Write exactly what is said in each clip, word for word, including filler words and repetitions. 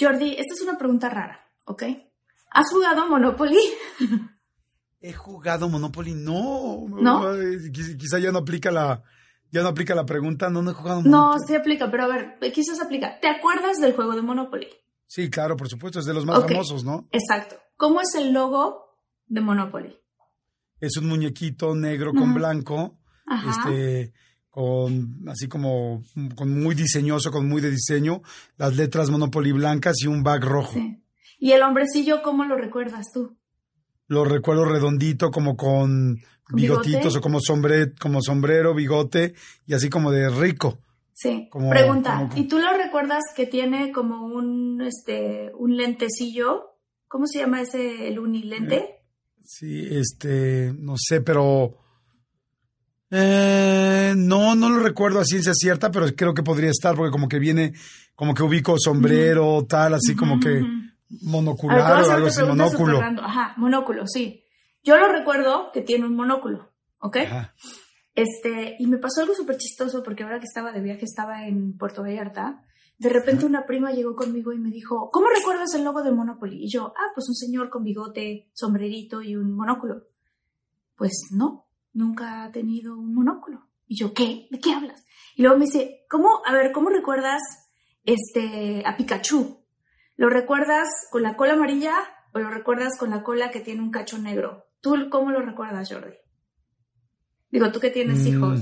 Jordi, esta es una pregunta rara, ¿ok? ¿Has jugado Monopoly? He jugado Monopoly, no. ¿No? Quizá ya no aplica la, ya no aplica la pregunta, no, no he jugado No, Monopoly. sí aplica, pero a ver, quizás aplica. ¿Te acuerdas del juego de Monopoly? Sí, claro, por supuesto, es de los más okay. famosos, ¿no? Exacto. ¿Cómo es el logo de Monopoly? Es un muñequito negro uh-huh. con blanco, Ajá. este, con así como con muy diseñoso, con muy de diseño, las letras Monopoly blancas y un back rojo. Sí. ¿Y el hombrecillo cómo lo recuerdas tú? Lo recuerdo redondito, como con, ¿Con bigotitos bigote? o como, sombre, como sombrero, bigote y así como de rico. Sí. Como, Pregunta, como, ¿y tú lo recuerdas que tiene como un, este, un lentecillo? ¿Cómo se llama ese, el unilente? Eh, sí, este, no sé, pero... Eh, no, no lo recuerdo a ciencia cierta, pero creo que podría estar porque como que viene, como que ubico sombrero, uh-huh. tal, así uh-huh. como que monocular ver, o algo así, monóculo. Ajá, monóculo, sí. Yo lo recuerdo que tiene un monóculo, ¿ok? Ajá. Este, y me pasó algo súper chistoso porque ahora que estaba de viaje, estaba en Puerto Vallarta, de repente Ajá. una prima llegó conmigo y me dijo, ¿cómo recuerdas el logo de Monopoly? Y yo, ah, pues un señor con bigote, sombrerito y un monóculo. Pues no. Nunca ha tenido un monóculo. Y yo, ¿qué? ¿De qué hablas? Y luego me dice, ¿cómo? A ver, ¿cómo recuerdas este, a Pikachu? ¿Lo recuerdas con la cola amarilla o lo recuerdas con la cola que tiene un cacho negro? ¿Tú cómo lo recuerdas, Jordi? Digo, tú que tienes mm, hijos.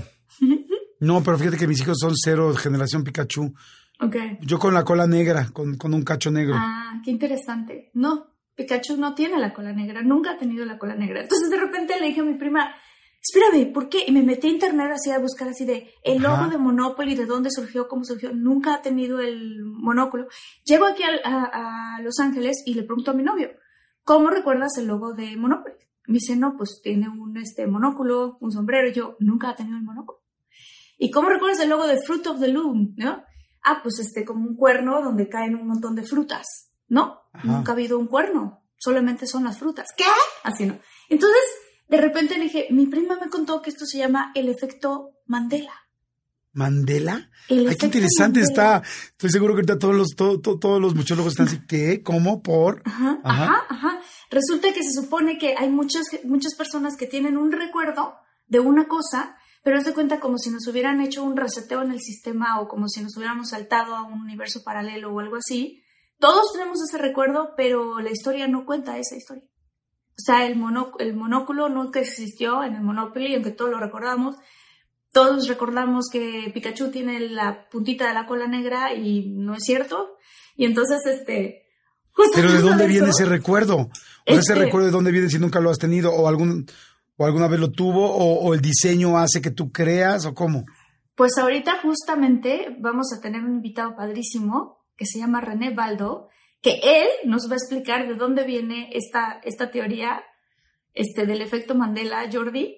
No, pero fíjate que mis hijos son cero generación Pikachu. Okay. Yo con la cola negra, con, con un cacho negro. Ah, qué interesante. No, Pikachu no tiene la cola negra, nunca ha tenido la cola negra. Entonces de repente le dije a mi prima, espérame, ¿por qué? Y me metí a internet así a buscar así de el logo Ajá. de Monopoly, de dónde surgió, cómo surgió. Nunca ha tenido el monóculo. Llego aquí a, a, a Los Ángeles y le pregunto a mi novio, ¿cómo recuerdas el logo de Monopoly? Me dice, no, pues tiene un este, monóculo, un sombrero. Y yo, nunca ha tenido el monóculo. ¿Y cómo recuerdas el logo de Fruit of the Loom? ¿No? Ah, pues este, como un cuerno donde caen un montón de frutas. ¿No? Ajá. Nunca ha habido un cuerno. Solamente son las frutas. ¿Qué? Así no. Entonces... de repente le dije, mi prima me contó que esto se llama el efecto Mandela. ¿Mandela? El Ay, qué interesante Mandela. Está. Estoy seguro que ahorita todos los, todo, todo, todos los muchólogos están así, ¿qué? ¿Cómo? ¿Por? Ajá, ajá, ajá, ajá. Resulta que se supone que hay muchas, muchas personas que tienen un recuerdo de una cosa, pero haz de cuenta como si nos hubieran hecho un reseteo en el sistema o como si nos hubiéramos saltado a un universo paralelo o algo así. Todos tenemos ese recuerdo, pero la historia no cuenta esa historia. O sea, el, mono, el monóculo nunca existió en el Monopoly, aunque todos lo recordamos. Todos recordamos que Pikachu tiene la puntita de la cola negra y no es cierto. Y entonces, este... ¿Pero de dónde viene ese recuerdo? O sea, este, ese recuerdo de dónde viene si nunca lo has tenido o, algún, o alguna vez lo tuvo o, o el diseño hace que tú creas o cómo. Pues ahorita justamente vamos a tener un invitado padrísimo que se llama René Baldo, que él nos va a explicar de dónde viene esta, esta teoría este, del efecto Mandela, Jordi,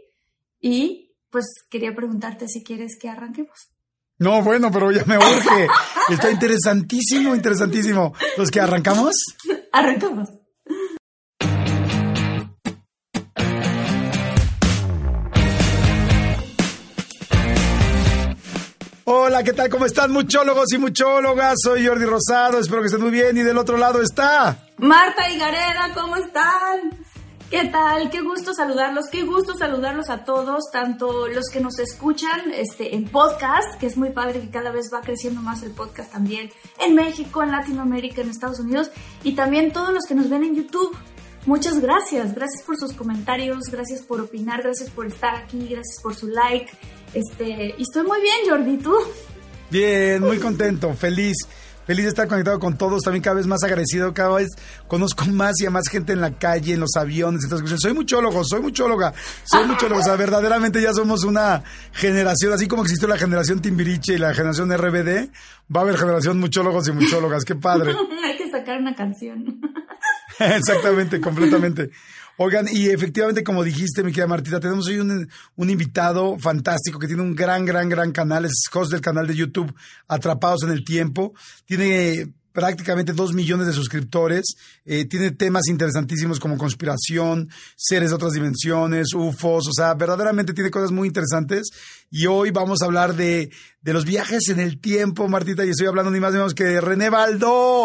y pues quería preguntarte si quieres que arranquemos. No, bueno, pero ya me urge. Está interesantísimo, interesantísimo. ¿Los que arrancamos? Arrancamos. Hola, ¿qué tal? ¿Cómo están, muchólogos y muchólogas? Soy Jordi Rosado, espero que estén muy bien. Y del otro lado está... Marta Higareda, ¿cómo están? ¿Qué tal? Qué gusto saludarlos, qué gusto saludarlos a todos, tanto los que nos escuchan este, en podcast, que es muy padre que cada vez va creciendo más el podcast también, en México, en Latinoamérica, en Estados Unidos, y también todos los que nos ven en YouTube. Muchas gracias, gracias por sus comentarios, gracias por opinar, gracias por estar aquí, gracias por su like. Este, y estoy muy bien, Jordi, ¿tú? Bien, muy contento, feliz, feliz de estar conectado con todos, también cada vez más agradecido, cada vez conozco más y a más gente en la calle, en los aviones, entonces, soy muchólogo, soy muchóloga, soy muchólogo, o sea, verdaderamente ya somos una generación, así como existió la generación Timbiriche y la generación R B D, va a haber generación muchólogos y muchólogas, qué padre. Hay que sacar una canción. Exactamente, completamente. Oigan, y efectivamente, como dijiste, mi querida Martita, tenemos hoy un, un invitado fantástico que tiene un gran, gran, gran canal, es host del canal de YouTube Atrapados en el Tiempo, tiene prácticamente dos millones de suscriptores, eh, tiene temas interesantísimos como conspiración, seres de otras dimensiones, U F Os, o sea, verdaderamente tiene cosas muy interesantes, y hoy vamos a hablar de, de los viajes en el tiempo, Martita, y estoy hablando ni más ni menos que de René Baldo.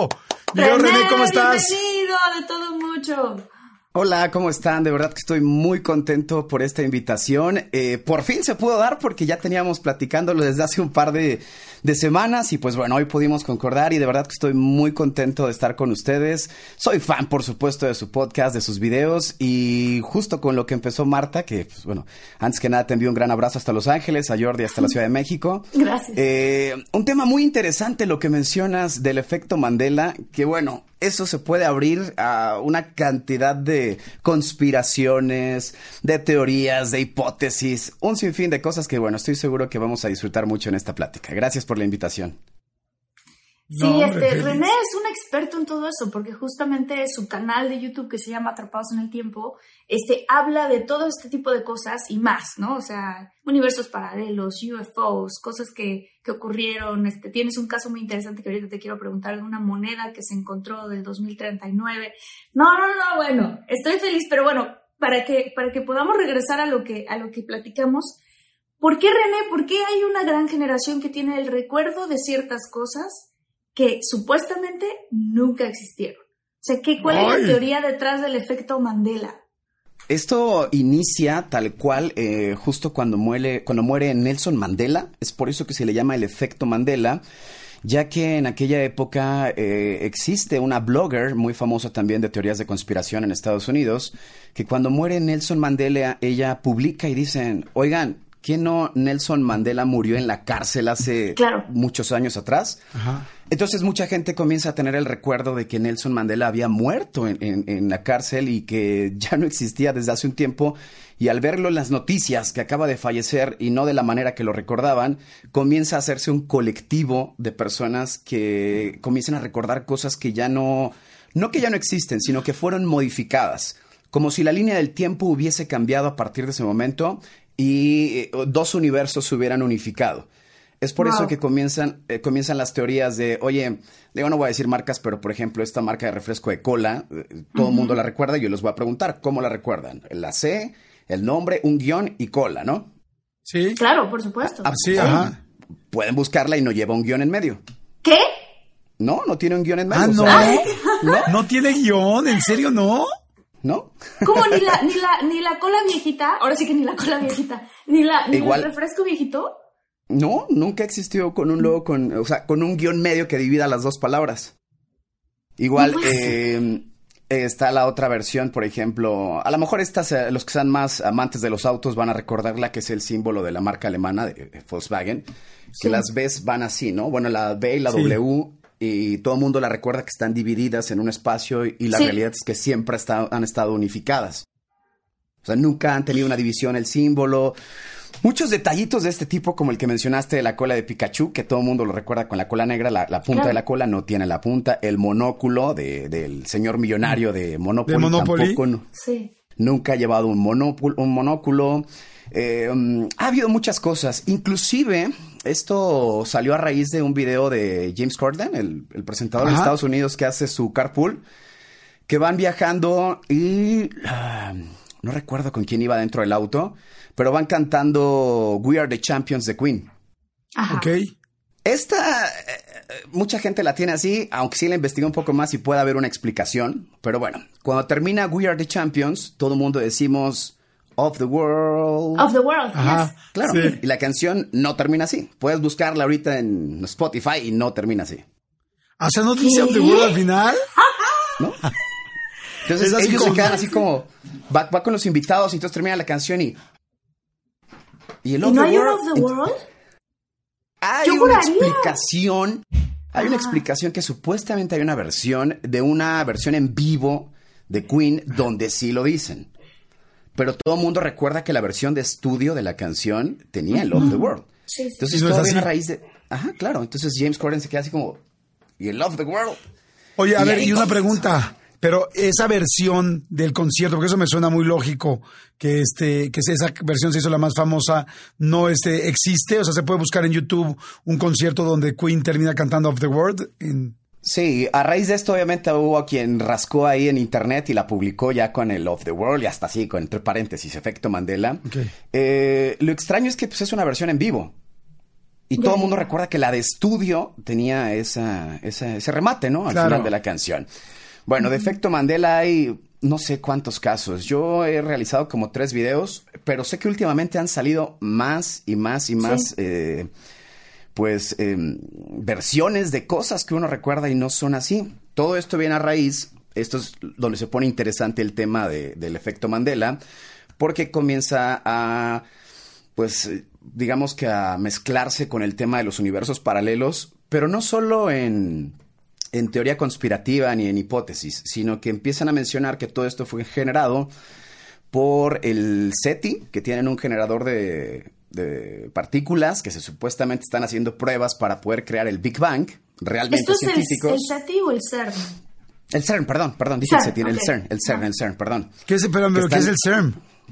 René, René, ¿cómo estás? Bienvenido, de todo mucho. Hola, ¿cómo están? De verdad que estoy muy contento por esta invitación. Eh, por fin se pudo dar porque ya teníamos platicándolo desde hace un par de, de semanas y pues bueno, hoy pudimos concordar y de verdad que estoy muy contento de estar con ustedes. Soy fan, por supuesto, de su podcast, de sus videos y justo con lo que empezó Marta, que pues bueno, antes que nada te envío un gran abrazo hasta Los Ángeles, a Jordi hasta la Ciudad de México. Gracias. Eh, un tema muy interesante lo que mencionas del efecto Mandela, que bueno, eso se puede abrir a una cantidad de conspiraciones, de teorías, de hipótesis, un sinfín de cosas que, bueno, estoy seguro que vamos a disfrutar mucho en esta plática. Gracias por la invitación. Sí, no, este, René es un experto en todo eso, porque justamente su canal de YouTube que se llama Atrapados en el Tiempo, este, habla de todo este tipo de cosas y más, ¿no? O sea, universos paralelos, U F Os, cosas que, que ocurrieron. Este, tienes un caso muy interesante que ahorita te quiero preguntar de una moneda que se encontró del dos mil treinta y nueve. No, no, no, bueno, estoy feliz, pero bueno, para que, para que podamos regresar a lo que, a lo que platicamos, ¿por qué, René, por qué hay una gran generación que tiene el recuerdo de ciertas cosas que supuestamente nunca existieron? O sea, ¿qué, ¿cuál Ay. es la teoría detrás del efecto Mandela? Esto inicia tal cual eh, justo cuando muere, cuando muere Nelson Mandela. Es por eso que se le llama el efecto Mandela, ya que en aquella época eh, existe una blogger muy famosa también de teorías de conspiración en Estados Unidos, que cuando muere Nelson Mandela, ella publica y dicen, oigan, ¿quién no Nelson Mandela murió en la cárcel hace claro. muchos años atrás? Ajá. Entonces mucha gente comienza a tener el recuerdo de que Nelson Mandela había muerto en, en, en la cárcel y que ya no existía desde hace un tiempo. Y al verlo en las noticias que acaba de fallecer y no de la manera que lo recordaban, comienza a hacerse un colectivo de personas que comienzan a recordar cosas que ya no, no que ya no existen, sino que fueron modificadas. Como si la línea del tiempo hubiese cambiado a partir de ese momento y dos universos se hubieran unificado. Es por wow. eso que comienzan, eh, comienzan las teorías de, oye, digo, no voy a decir marcas, pero por ejemplo, esta marca de refresco de cola, eh, todo el uh-huh. mundo la recuerda y yo les voy a preguntar, ¿cómo la recuerdan? La C, el nombre, un guión y cola, ¿no? Sí. Claro, por supuesto. Ah, sí, ajá. Pueden buscarla y no lleva un guión en medio. ¿Qué? No, no tiene un guión en medio. Ah, ¿no? O sea, ¿no? ¿No tiene guión? ¿En serio no? ¿No? ¿Cómo? ¿Ni la, ni la, ni la cola viejita? Ahora sí que ni la cola viejita. ¿Ni, la, ni Igual, el refresco viejito? No, nunca existió con un logo, con, o sea, con un guión medio que divida las dos palabras. Igual, no eh, está la otra versión, por ejemplo, a lo mejor estas, eh, los que sean más amantes de los autos van a recordarla, que es el símbolo de la marca alemana de, de Volkswagen, sí. que las Bs van así, ¿no? Bueno, la B y la sí. W, y todo el mundo la recuerda que están divididas en un espacio y la sí. realidad es que siempre está, han estado unificadas. O sea, nunca han tenido una división el símbolo. Muchos detallitos de este tipo, como el que mencionaste de la cola de Pikachu, que todo el mundo lo recuerda con la cola negra, la, la punta claro. de la cola no tiene la punta, el monóculo de, del señor millonario de Monopoly, ¿De Monopoly? tampoco no, sí. nunca ha llevado un, monóculo, un monóculo. Eh, um, ha habido muchas cosas, inclusive esto salió a raíz de un video de James Corden, el, el presentador Ajá. de Estados Unidos que hace su carpool, que van viajando y uh, no recuerdo con quién iba dentro del auto, pero van cantando We Are the Champions de Queen. Ajá. Ok. Esta, eh, mucha gente la tiene así, aunque sí la investigué un poco más y puede haber una explicación. Pero bueno, cuando termina We Are the Champions, todo el mundo decimos Of the World. Of the World, Ajá. yes. Claro, sí. Y la canción no termina así. Puedes buscarla ahorita en Spotify y no termina así. O sea, ¿no dice Of the World al final? ¿No? Entonces ellos como... se quedan así como... Va, va con los invitados y entonces termina la canción y... ¿Y, el ¿Y no hay un Of the World? Hay Yo una juraría. explicación. Hay Ajá. una explicación que supuestamente hay una versión de una versión en vivo de Queen donde sí lo dicen. Pero todo el mundo recuerda que la versión de estudio de la canción tenía el Love the World. Sí, sí. Entonces todo viene a raíz de... Ajá, claro. Entonces James Corden se queda así como... ¿Y el Love the World? Oye, a y ver, y una comienza. pregunta... Pero esa versión del concierto, porque eso me suena muy lógico, que este, que esa versión se hizo la más famosa, no este, existe, o sea, se puede buscar en YouTube un concierto donde Queen termina cantando Of the World. En... Sí, a raíz de esto obviamente hubo quien rascó ahí en internet y la publicó ya con el Of the World y hasta así, con entre paréntesis, efecto Mandela. Okay. Eh, lo extraño es que pues, es una versión en vivo. Y Ya, todo el mundo ya. recuerda que la de estudio tenía esa, esa, ese remate, ¿no? Al Claro. final de la canción. Bueno, de Efecto Mandela hay no sé cuántos casos. Yo he realizado como tres videos, pero sé que últimamente han salido más y más y más, Sí. eh, pues, eh, versiones de cosas que uno recuerda y no son así. Todo esto viene a raíz, esto es donde se pone interesante el tema de, del efecto Mandela, porque comienza a, pues, digamos que a mezclarse con el tema de los universos paralelos, pero no solo en, en teoría conspirativa ni en hipótesis, sino que empiezan a mencionar que todo esto fue generado por el SETI, que tienen un generador de, de partículas, que se supuestamente están haciendo pruebas para poder crear el Big Bang, realmente ¿Esto es el, científicos. el SETI o el CERN? El CERN, perdón, perdón, dije el CERN, SETI, el ok. CERN, el CERN, Ah. el CERN, perdón. ¿Qué es, pero, pero, Que ¿qué es están- el CERN?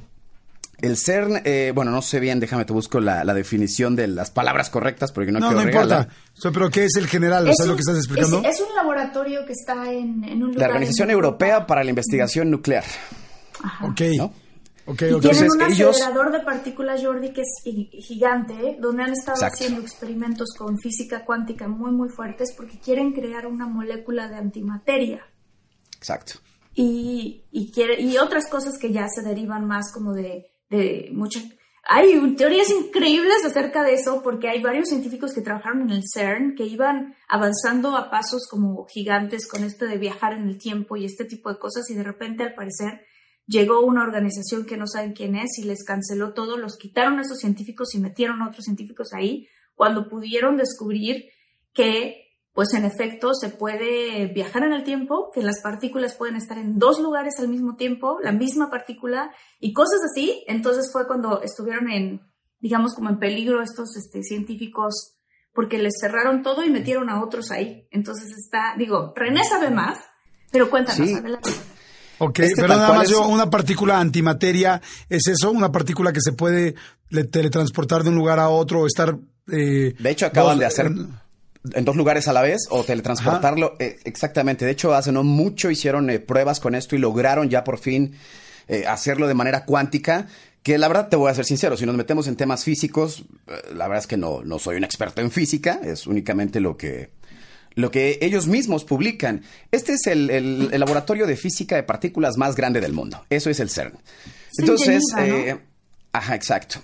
El CERN, eh, bueno, no sé bien, déjame te busco la, la definición de las palabras correctas porque no, No, quiero no regarla. importa. O sea, pero ¿qué es el general? ¿O Es sea, lo un- que estás explicando? Es, es un laboratorio que está en, en un lugar. La Organización en Europa. Europea para la Investigación Nuclear, Ajá. Ok. ¿no? Ok, Y ok. tienen Entonces, un ellos- acelerador de partículas, Jordi, que es gi- gigante, ¿eh? Donde han estado Exacto. haciendo experimentos con física cuántica muy, muy fuertes porque quieren crear una molécula de antimateria. Exacto. Y, y, quiere, y otras cosas que ya se derivan más como de, de muchas... Hay teorías increíbles acerca de eso porque hay varios científicos que trabajaron en el CERN que iban avanzando a pasos como gigantes con esto de viajar en el tiempo y este tipo de cosas y de repente al parecer llegó una organización que no saben quién es y les canceló todo, los quitaron a esos científicos y metieron a otros científicos ahí cuando pudieron descubrir que pues en efecto se puede viajar en el tiempo, que las partículas pueden estar en dos lugares al mismo tiempo, la misma partícula y cosas así. Entonces fue cuando estuvieron en, digamos, como en peligro estos este, científicos porque les cerraron todo y metieron a otros ahí. Entonces está, digo, René sabe más, pero cuéntanos, Sí. adelante. Ok, Es que pero tal nada cual más es- yo, una partícula antimateria, ¿es eso? ¿Una partícula que se puede le- teletransportar de un lugar a otro o estar... eh, De hecho, acaban dos- de hacer en dos lugares a la vez o teletransportarlo. Eh, exactamente. De hecho, hace no mucho hicieron eh, pruebas con esto y lograron ya por fin eh, hacerlo de manera cuántica. Que la verdad, te voy a ser sincero, si nos metemos en temas físicos, eh, la verdad es que no, no soy un experto en física, es únicamente lo que, lo que ellos mismos publican. Este es el, el- el laboratorio de física de partículas más grande del mundo. Eso es el CERN. Es en Entonces, Geneva, ¿no? eh, ajá, exacto.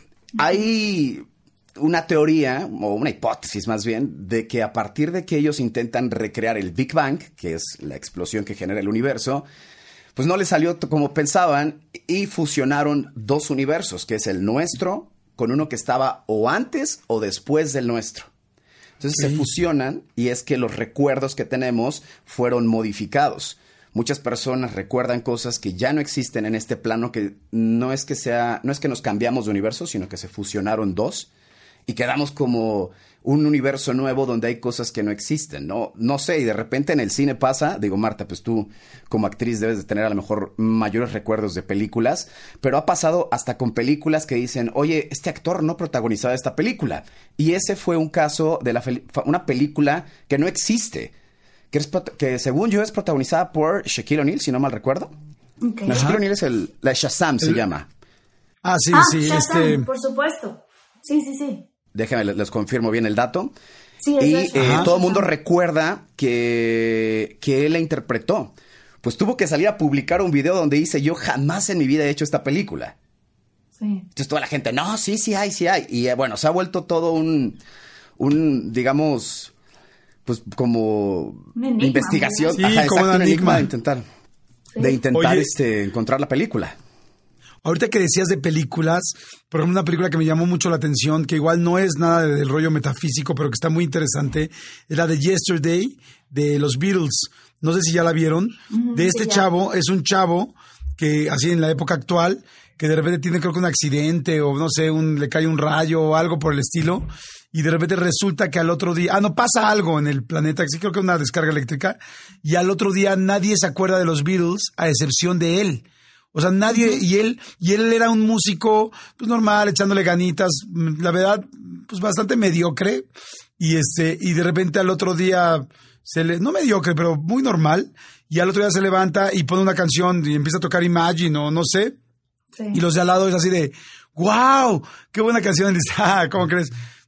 Hay una teoría, o una hipótesis más bien, de que a partir de que ellos intentan recrear el Big Bang, que es la explosión que genera el universo, pues no les salió t- como pensaban y fusionaron dos universos, que es el nuestro con uno que estaba o antes o después del nuestro. Entonces Ok. se fusionan y es que los recuerdos que tenemos fueron modificados. Muchas personas recuerdan cosas que ya no existen en este plano, que no es que sea, no es que nos cambiamos de universo, sino que se fusionaron dos y quedamos como un universo nuevo donde hay cosas que no existen, ¿no? No sé, y de repente en el cine pasa, digo, Marta, pues tú como actriz debes de tener a lo mejor mayores recuerdos de películas, pero ha pasado hasta con películas que dicen, oye, este actor no protagonizaba esta película. Y ese fue un caso de la fel- una película que no existe, que, es, prota- que según yo es protagonizada por Shaquille O'Neal, si no mal recuerdo. Okay. No, Shaquille O'Neal es el, la Shazam se El- llama. Ah, sí, ah, sí, Shazam, este... por supuesto. Sí, sí, sí. Déjenme, les, les confirmo bien el dato. Sí, es Y eso. eh, Ajá. todo el mundo recuerda que, que él la interpretó. Pues tuvo que salir a publicar un video donde dice, yo jamás en mi vida he hecho esta película. Sí. Entonces toda la gente, no, sí, sí hay, sí hay. Y eh, bueno, se ha vuelto todo un, un digamos, pues como Un enigma, investigación. ¿verdad? Sí, Ajá, como exacto, un un enigma enigma. de intentar, Sí. de intentar Oye. este, encontrar la película. Ahorita que decías de películas, por ejemplo, una película que me llamó mucho la atención, que igual no es nada del rollo metafísico, pero que está muy interesante, es la de Yesterday, de los Beatles. No sé si ya la vieron. Ujú, De este sí, ya. chavo, es un chavo que, así en la época actual, que de repente tiene creo que un accidente o no sé, un, le cae un rayo o algo por el estilo, y de repente resulta que al otro día, ah, no, pasa algo en el planeta, sí creo que es una descarga eléctrica, y al otro día nadie se acuerda de los Beatles a excepción de él. O sea, nadie, y él, y él era un músico, pues normal, echándole ganitas, la verdad, pues bastante mediocre, y este, y de repente al otro día se le, no mediocre, pero muy normal, y al otro día se levanta y pone una canción y empieza a tocar Imagine o no sé, Sí. y los de al lado es así de, wow, qué buena canción, y dice, ah, ¿cómo crees?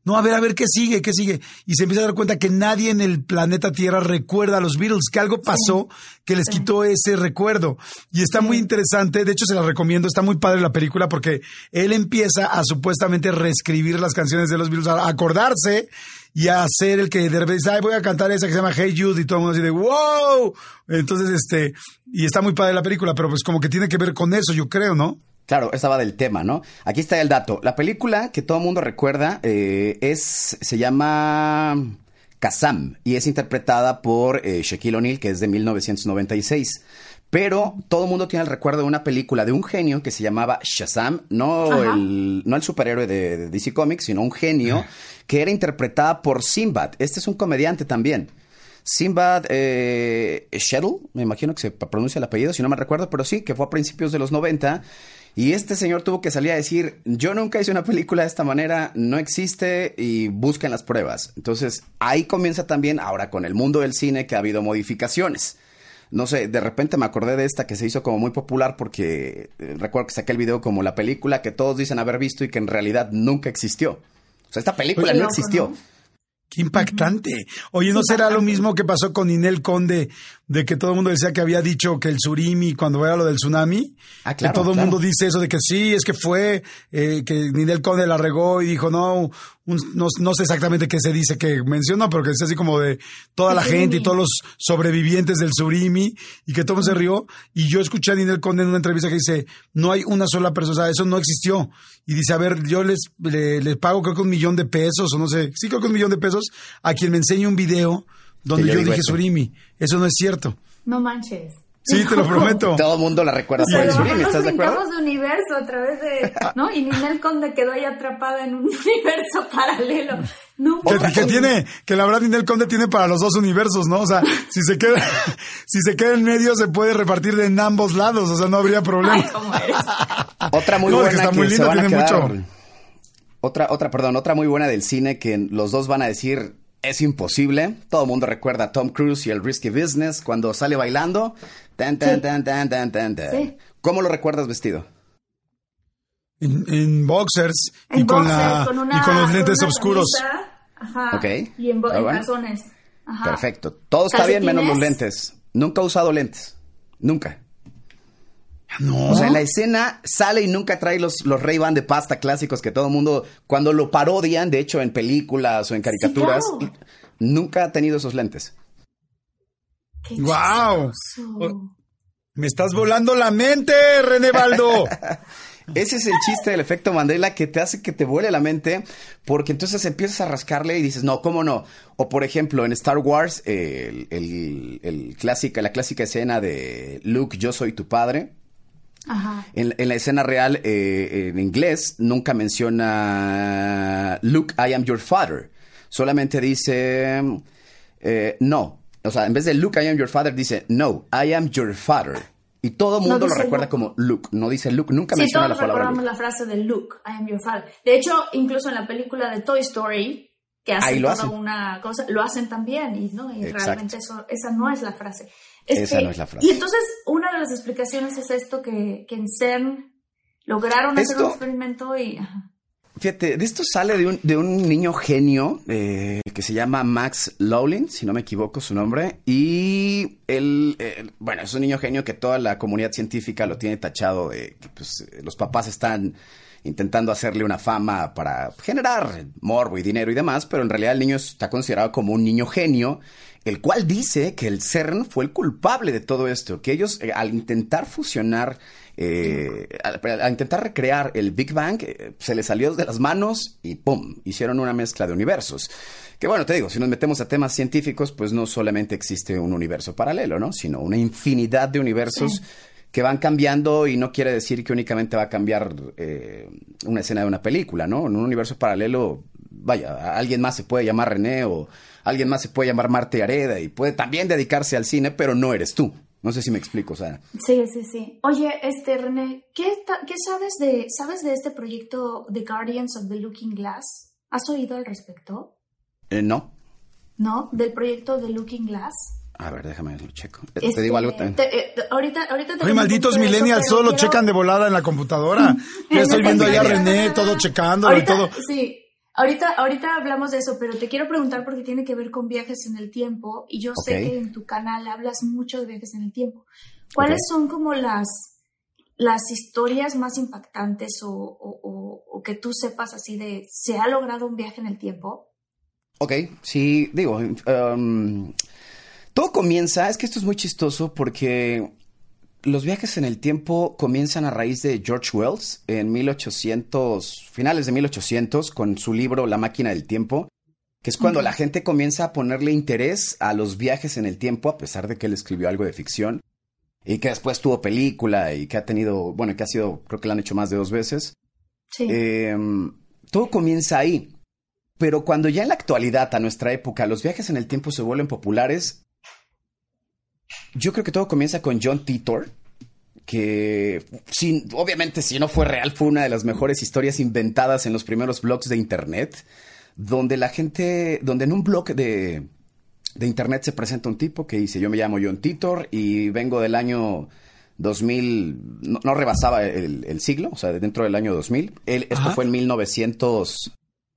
no, a ver, a ver, ¿qué sigue? ¿Qué sigue? Y se empieza a dar cuenta que nadie en el planeta Tierra recuerda a los Beatles, que algo pasó sí. que les sí. quitó ese recuerdo. Y está sí. muy interesante, de hecho se la recomiendo, está muy padre la película porque él empieza a supuestamente reescribir las canciones de los Beatles, a acordarse y a hacer el que de repente dice, ay, voy a cantar esa que se llama Hey Jude, y todo el mundo así de, wow. Entonces, este, y está muy padre la película, pero pues como que tiene que ver con eso, yo creo, ¿no? Claro, esa va del tema, ¿no? Aquí está el dato. La película que todo el mundo recuerda eh, es se llama Kazam y es interpretada por eh, Shaquille O'Neal, que es de mil novecientos noventa y seis. Pero todo el mundo tiene el recuerdo de una película de un genio que se llamaba Shazam, no, el, no el superhéroe de, de D C Comics, sino un genio Ajá. que era interpretada por Sinbad. Este es un comediante también. Sinbad eh, Sheddle, me imagino que se pronuncia el apellido, si no me recuerdo, pero sí, que fue a principios de los noventa. Y este señor tuvo que salir a decir, yo nunca hice una película de esta manera, no existe y busquen las pruebas. Entonces, ahí comienza también, ahora con el mundo del cine, que ha habido modificaciones. No sé, de repente me acordé de esta que se hizo como muy popular porque eh, recuerdo que saqué el video como la película que todos dicen haber visto y que en realidad nunca existió. O sea, esta película Oye, no existió. ¿No? Qué impactante. Oye, ¿no será lo mismo que pasó con Ninel Conde, de que todo el mundo decía que había dicho que el surimi cuando era lo del tsunami? Ah, claro, que todo el claro. mundo dice eso de que sí, es que fue, eh, que Ninel Conde la regó y dijo, no, un, no, no sé exactamente qué se dice que mencionó, pero que es así como de toda la sí. gente y todos los sobrevivientes del surimi y que todo el mundo se rió. Y yo escuché a Ninel Conde en una entrevista que dice, no hay una sola persona, o sea, eso no existió. Y dice, a ver, yo les, le, les pago creo que un millón de pesos, o no sé, sí creo que un millón de pesos, a quien me enseñe un video donde yo, yo dije eso. Surimi. Eso no es cierto. No manches. Sí, te lo prometo. Todo el mundo la recuerda por el surimi, ¿estás de acuerdo? Nos brincamos de universo a través de... ¿no? Y Ninel Conde quedó ahí atrapada en un universo paralelo. No, que, que tiene, que la verdad Ninel Conde tiene para los dos universos, ¿no? O sea, si se queda, si se queda en medio se puede repartir de en ambos lados, o sea, no habría problema. Ay, ¿cómo eres? Otra muy no, buena que está que muy linda, se van tiene a quedar... mucho. Otra, otra, perdón, otra muy buena del cine que los dos van a decir es imposible. Todo el mundo recuerda a Tom Cruise y el Risky Business cuando sale bailando. Tan, tan, Sí. tan, tan, tan, tan, tan. Sí. ¿Cómo lo recuerdas vestido? En, en boxers En y, con boxers, la, con una- y con los con lentes una oscuros. camisa, Ajá. Ok. Y en, bo- Ah, en bueno. calzones. Ajá. Perfecto. Todo está bien menos los ¿Calcetines? lentes. Nunca he usado lentes. Nunca. No. O sea, en la escena sale y nunca trae los, los Ray-Ban de pasta clásicos que todo el mundo, cuando lo parodian, de hecho en películas o en caricaturas, claro. nunca ha tenido esos lentes. Qué ¡Guau! chistoso. Me estás volando la mente, René Baldo. Ese es el chiste del efecto Mandela que te hace que te vuele la mente porque entonces empiezas a rascarle y dices, no, ¿cómo no? O por ejemplo, en Star Wars, eh, el, el, el clásica, la clásica escena de Luke, yo soy tu padre. Ajá. En, en la escena real, eh, en inglés, nunca menciona Luke, I am your father. Solamente dice eh, no. O sea, en vez de Luke, I am your father, dice no, I am your father. Y todo el mundo No lo dice recuerda Luke. como Luke. No dice Luke, nunca Sí, menciona todos la palabra recordamos Luke. la frase de Luke, I am your father. De hecho, incluso en la película de Toy Story, que Ahí hacen lo toda hacen. una cosa, lo hacen también, y, ¿no? y Exacto. realmente eso, esa no es la frase. Esa no es la frase. Y entonces, una de las explicaciones es esto, que, que en CERN lograron hacer Esto- un experimento y... ajá. Fíjate, de esto sale de un, de un niño genio eh, que se llama Max Lowlin, si no me equivoco su nombre. Y él, eh, bueno, es un niño genio que toda la comunidad científica lo tiene tachado de que pues, eh, los papás están intentando hacerle una fama para generar morbo y dinero y demás, pero en realidad el niño está considerado como un niño genio, el cual dice que el CERN fue el culpable de todo esto, que ellos eh, al intentar fusionar... Eh, al, al intentar recrear el Big Bang, eh, se les salió de las manos y ¡pum! Hicieron una mezcla de universos. Que bueno, te digo, si nos metemos a temas científicos, pues no solamente existe un universo paralelo, ¿no? Sino una infinidad de universos Sí. que van cambiando y no quiere decir que únicamente va a cambiar eh, una escena de una película, ¿no? En un universo paralelo, vaya, alguien más se puede llamar René o alguien más se puede llamar Marta y Areda y puede también dedicarse al cine, pero no eres tú. No sé si me explico, o sea. Sí, sí, sí. Oye, este, René, ¿qué, ta- qué sabes de sabes de este proyecto The Guardians of the Looking Glass? ¿Has oído al respecto? Eh, no. ¿No? Del proyecto The Looking Glass. A ver, déjame lo checo. Te, Este, te digo algo también. te- eh, ahorita, ahorita te Ay, comento malditos un poco de eso, millennials, pero solo quiero- checan de volada en la computadora. Ya En estoy la viendo allá a pantalla. René, todo checándolo y Ahorita, todo. Sí, Ahorita, ahorita hablamos de eso, pero te quiero preguntar porque tiene que ver con viajes en el tiempo y yo Okay. sé que en tu canal hablas mucho de viajes en el tiempo. ¿Cuáles Okay. son como las, las historias más impactantes o, o, o, o que tú sepas así de ¿se ha logrado un viaje en el tiempo? Ok, sí, digo, um, todo comienza, es que esto es muy chistoso porque los viajes en el tiempo comienzan a raíz de George Wells en mil ochocientos, finales de mil ochocientos, con su libro La máquina del tiempo, que es cuando Ujú. la gente comienza a ponerle interés a los viajes en el tiempo, a pesar de que él escribió algo de ficción, y que después tuvo película y que ha tenido, bueno, que ha sido, creo que la han hecho más de dos veces. Sí. Eh, todo comienza ahí. Pero cuando ya en la actualidad, a nuestra época, los viajes en el tiempo se vuelven populares, yo creo que todo comienza con John Titor, que sin, obviamente si no fue real, fue una de las mejores historias inventadas en los primeros blogs de internet, donde la gente, donde en un blog de, de internet se presenta un tipo que dice, yo me llamo John Titor y vengo del año dos mil, no, no rebasaba el, el siglo, o sea, dentro del año dos mil. Él, esto Ajá. fue en mil novecientos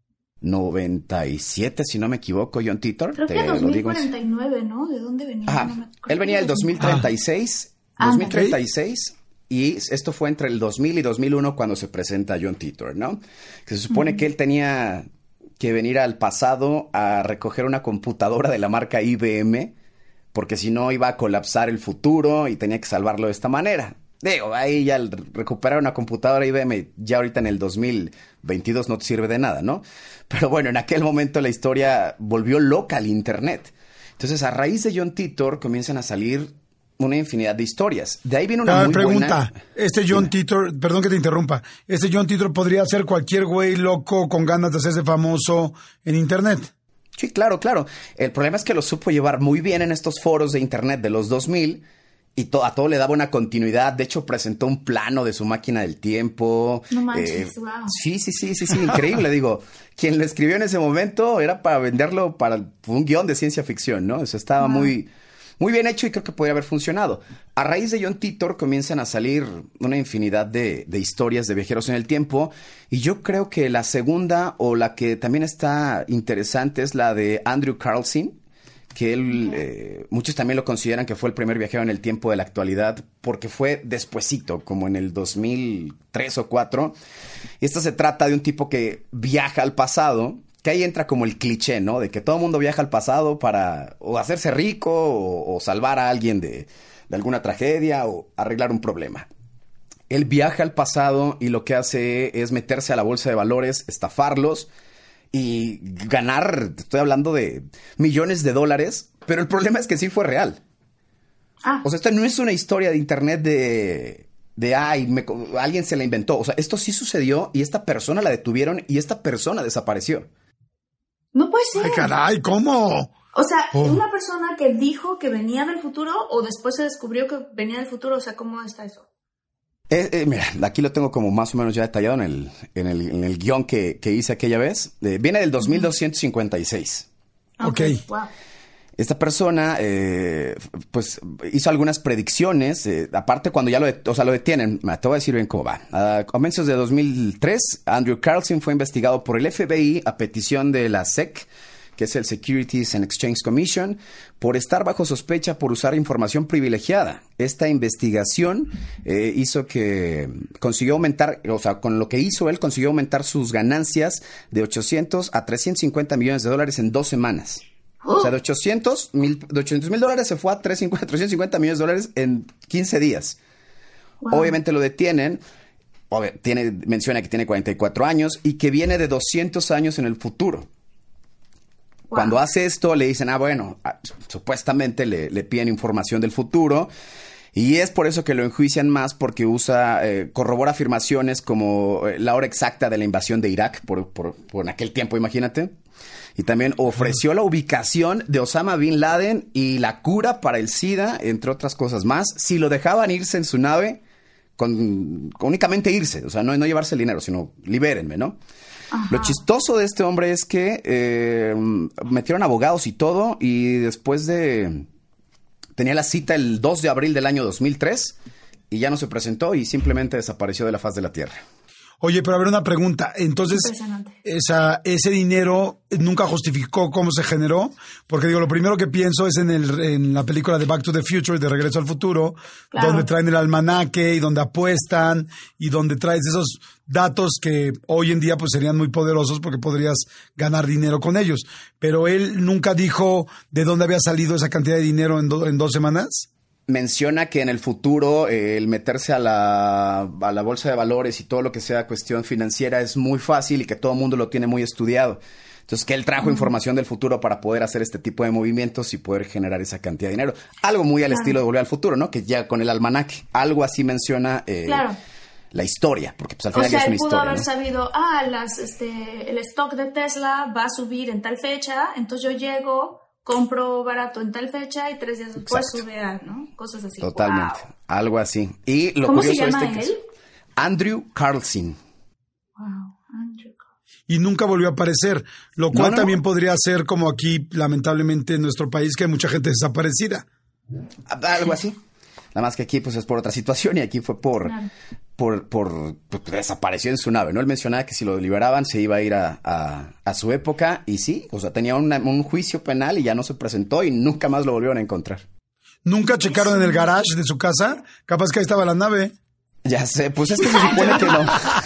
noventa y siete, si no me equivoco, John Titor. Creo que te lo dos mil digo en- cuarenta y nueve, ¿no? ¿De dónde venía? Ajá. No me- creo Él venía que del dos mil treinta y seis, Ah. dos mil treinta y seis, y esto fue entre el dos mil y dos mil uno cuando se presenta John Titor, ¿no? Que se supone Ujú. que él tenía que venir al pasado a recoger una computadora de la marca I B M, porque si no iba a colapsar el futuro y tenía que salvarlo de esta manera. Digo, ahí ya el recuperar una computadora I B M ya ahorita en el dos mil veintidós no te sirve de nada, ¿no? Pero bueno, en aquel momento la historia volvió loca al internet. Entonces, a raíz de John Titor comienzan a salir una infinidad de historias. De ahí viene una Ah, muy pregunta, buena... este John Dime. Titor, perdón que te interrumpa, este John Titor podría ser cualquier güey loco con ganas de hacerse famoso en internet. Sí, claro, claro. El problema es que lo supo llevar muy bien en estos foros de internet de los dos mil y to- a todo le daba una continuidad. De hecho, presentó un plano de su máquina del tiempo. No manches, wow. Sí, sí, sí, sí, sí, increíble. Digo, quien lo escribió en ese momento era para venderlo para un guión de ciencia ficción, ¿no? Eso estaba Wow. muy, muy bien hecho y creo que podría haber funcionado. A raíz de John Titor comienzan a salir una infinidad de, de historias de viajeros en el tiempo y yo creo que la segunda o la que también está interesante es la de Andrew Carlson, que él, eh, muchos también lo consideran que fue el primer viajero en el tiempo de la actualidad, porque fue despuesito, como en el dos mil tres o cuatro. Y esto se trata de un tipo que viaja al pasado, que ahí entra como el cliché, ¿no? De que todo el mundo viaja al pasado para o hacerse rico o, o salvar a alguien de, de alguna tragedia o arreglar un problema. Él viaja al pasado y lo que hace es meterse a la bolsa de valores, estafarlos y ganar, estoy hablando de millones de dólares, pero el problema es que sí fue real. Ah, O sea, esto no es una historia de internet de, de ay, me- alguien se la inventó. O sea, esto sí sucedió y esta persona la detuvieron y esta persona desapareció. no puede ser. Ay, caray, ¿cómo? O sea, Oh. una persona que dijo que venía del futuro o después se descubrió que venía del futuro, o sea, ¿cómo está eso? Eh, eh, mira, aquí lo tengo como más o menos ya detallado en el, en el, en el guión que, que hice aquella vez. Eh, viene del dos mil doscientos cincuenta y seis. Ok. Wow. Esta persona, eh, pues, hizo algunas predicciones. Eh, aparte, cuando ya lo, det- o sea, lo detienen, me te voy a decir bien cómo va. A comienzos de dos mil tres, Andrew Carlson fue investigado por el F B I a petición de la S E C, que es el Securities and Exchange Commission, por estar bajo sospecha por usar información privilegiada. Esta investigación eh, hizo que consiguió aumentar, o sea, con lo que hizo él, consiguió aumentar sus ganancias de ochocientos a trescientos cincuenta millones de dólares en dos semanas. O sea, de ochocientos mil dólares se fue a trescientos cincuenta millones de dólares en quince días. Wow. Obviamente lo detienen. Obvi- tiene, menciona que tiene cuarenta y cuatro años y que viene de doscientos años en el futuro. Wow. Cuando hace esto, le dicen, ah, bueno, ah, supuestamente le, le piden información del futuro. Y es por eso que lo enjuician más, porque usa, eh, corrobora afirmaciones como eh, la hora exacta de la invasión de Irak, por, por, por en aquel tiempo, imagínate. Y también ofreció la ubicación de Osama Bin Laden y la cura para el SIDA, entre otras cosas más, si lo dejaban irse en su nave, con, con únicamente irse, o sea, no, no llevarse el dinero, sino libérenme, ¿no? Ajá. Lo chistoso de este hombre es que eh, metieron abogados y todo, y después de... Tenía la cita el dos de abril del año dos mil tres, y ya no se presentó y simplemente desapareció de la faz de la Tierra. Oye, pero a ver, una pregunta. Entonces, esa, ese dinero nunca justificó cómo se generó, porque digo, lo primero que pienso es en el en la película de Back to the Future, de Regreso al Futuro, claro, donde traen el almanaque y donde apuestan y donde traes esos datos que hoy en día pues serían muy poderosos porque podrías ganar dinero con ellos. Pero él nunca dijo de dónde había salido esa cantidad de dinero en, do, en dos semanas. Menciona que en el futuro eh, el meterse a la, a la bolsa de valores y todo lo que sea cuestión financiera es muy fácil y que todo el mundo lo tiene muy estudiado. Entonces, que él trajo uh-huh. información del futuro para poder hacer este tipo de movimientos y poder generar esa cantidad de dinero. Algo muy al claro. estilo de Volver al Futuro, ¿no? Que ya con el almanaque. Algo así menciona eh, claro. la historia, porque pues al final o sea, es una él pudo historia, haber ¿no? sabido, ah, las, este, el stock de Tesla va a subir en tal fecha, entonces yo llego, compro barato en tal fecha y tres días después Exacto. sube a, ¿no? Cosas así. Totalmente. Wow. Algo así. Y lo ¿Cómo curioso se llama este él? Que es Andrew Carlson. Wow, Andrew Carlson. Y nunca volvió a aparecer, lo cual no, no, también no. podría ser como aquí, lamentablemente, en nuestro país, que hay mucha gente desaparecida. Algo así. Nada más que aquí pues es por otra situación y aquí fue por, claro. por, por, por, por desapareció en su nave, ¿no? Él mencionaba que si lo liberaban se iba a ir a, a, a su época y sí, o sea, tenía una, un juicio penal y ya no se presentó y nunca más lo volvieron a encontrar. ¿Nunca checaron en el garage de su casa? Capaz que ahí estaba la nave. Ya sé, pues es que se supone que no.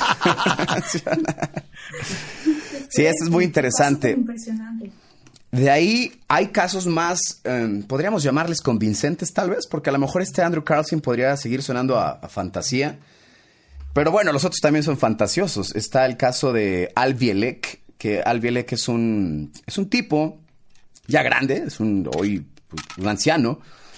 Sí, esto es muy interesante. Impresionante. De ahí hay casos más, um, podríamos llamarles convincentes tal vez, porque a lo mejor este Andrew Carlson podría seguir sonando a, a fantasía. Pero bueno, los otros también son fantasiosos. Está el caso de Al Bielek, que Al Bielek es un, es un tipo ya grande, es un hoy un anciano,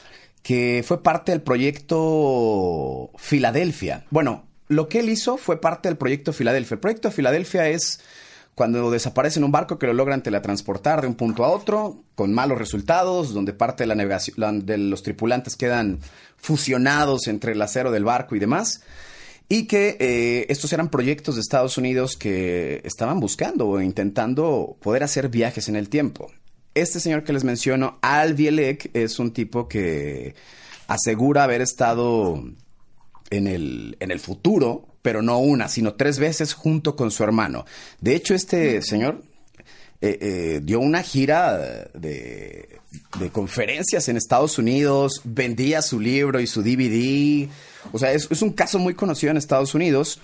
que fue parte del proyecto Filadelfia. Bueno, lo que él hizo fue parte del proyecto Filadelfia. El proyecto Filadelfia es cuando desaparece en un barco que lo logran teletransportar de un punto a otro, con malos resultados, donde parte de la navegación de los tripulantes quedan fusionados entre el acero del barco y demás. Y que eh, estos eran proyectos de Estados Unidos que estaban buscando o intentando poder hacer viajes en el tiempo. Este señor que les menciono, Al Bielek, es un tipo que asegura haber estado en el, en el futuro, pero no una, sino tres veces junto con su hermano. De hecho, este señor eh, eh, dio una gira de, de conferencias en Estados Unidos, vendía su libro y su D V D. O sea, es, es un caso muy conocido en Estados Unidos,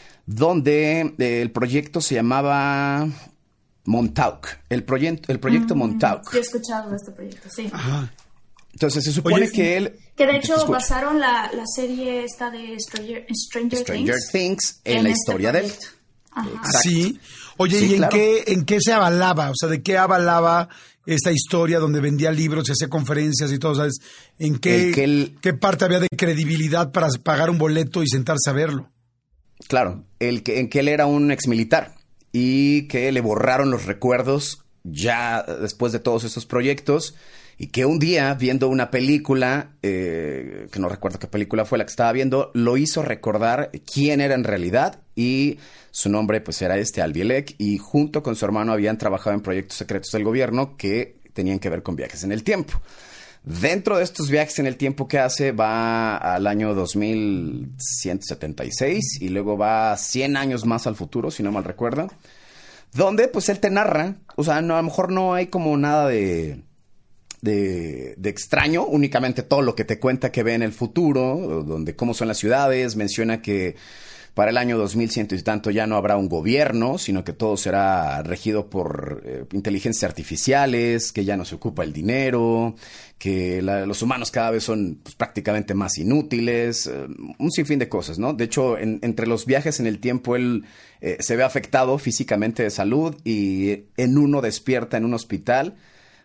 donde eh, el proyecto se llamaba Montauk, el, proyecto el proyecto mm, Montauk. Yo he escuchado de este proyecto, sí. Ajá. Entonces se supone Oye, que él... Que de hecho basaron la, la serie esta de Stranger, Stranger, Stranger Things, Things en, en la este historia proyecto. de él. ¿Ah, sí? Oye, Sí, ¿y en, claro. qué, en qué se avalaba? O sea, ¿de qué avalaba esta historia donde vendía libros y hacía conferencias y todo? ¿Sabes? ¿En qué, El que él- qué parte había de credibilidad para pagar un boleto y sentarse a verlo? Claro, el que, en que él era un exmilitar y que le borraron los recuerdos ya después de todos estos proyectos y que un día viendo una película, eh, que no recuerdo qué película fue la que estaba viendo, lo hizo recordar quién era en realidad y su nombre pues era este Al Bielek y junto con su hermano habían trabajado en proyectos secretos del gobierno que tenían que ver con viajes en el tiempo. Dentro de estos viajes en el tiempo que hace, va al año dos mil ciento setenta y seis y luego va cien años más al futuro, si no mal recuerdo, donde pues él te narra, o sea, no, a lo mejor no hay como nada de, de, de extraño, únicamente todo lo que te cuenta que ve en el futuro, donde cómo son las ciudades, menciona que para el año dos mil cien y tanto ya no habrá un gobierno, sino que todo será regido por eh, inteligencias artificiales, que ya no se ocupa el dinero, que la, los humanos cada vez son pues, prácticamente más inútiles, eh, un sinfín de cosas, ¿no? De hecho, en, entre los viajes en el tiempo, él eh, se ve afectado físicamente de salud y en uno despierta en un hospital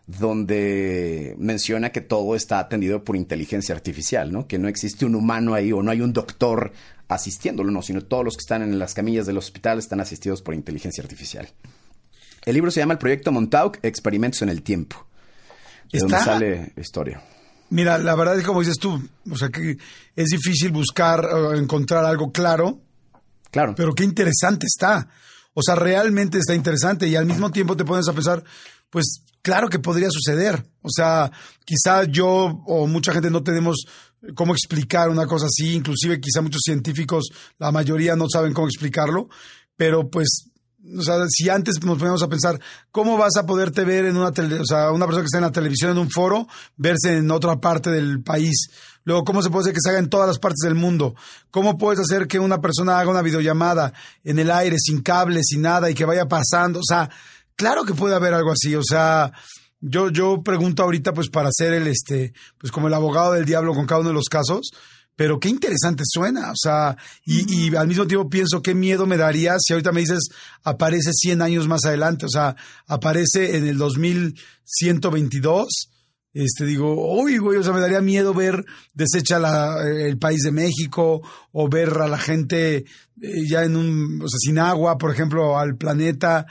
donde menciona que todo está atendido por inteligencia artificial, ¿no? Que no existe un humano ahí o no hay un doctor asistiéndolo, no, sino todos los que están en las camillas del hospital están asistidos por inteligencia artificial. El libro se llama El Proyecto Montauk, Experimentos en el Tiempo. De ¿Está? donde sale la historia. Mira, la verdad es como dices tú, o sea que es difícil buscar o encontrar algo claro, Claro. pero qué interesante está. O sea, realmente está interesante y al mismo tiempo te pones a pensar, pues claro que podría suceder. O sea, quizá yo o mucha gente no tenemos cómo explicar una cosa así, inclusive quizá muchos científicos, la mayoría no saben cómo explicarlo, pero pues, o sea, si antes nos poníamos a pensar, ¿cómo vas a poderte ver en una tele, o sea, una persona que está en la televisión en un foro, verse en otra parte del país? Luego, ¿cómo se puede hacer que se haga en todas las partes del mundo? ¿Cómo puedes hacer que una persona haga una videollamada en el aire, sin cables, sin nada, y que vaya pasando? O sea, claro que puede haber algo así, o sea, yo, yo pregunto ahorita pues para ser el, este, pues como el abogado del diablo con cada uno de los casos, pero qué interesante suena, o sea, y, y al mismo tiempo pienso qué miedo me daría si ahorita me dices aparece cien años más adelante, o sea, aparece en el dos mil ciento veintidós, este, digo, uy, güey, o sea, me daría miedo ver deshecha la, el país de México, o ver a la gente eh, ya en un, o sea, sin agua, por ejemplo, al planeta.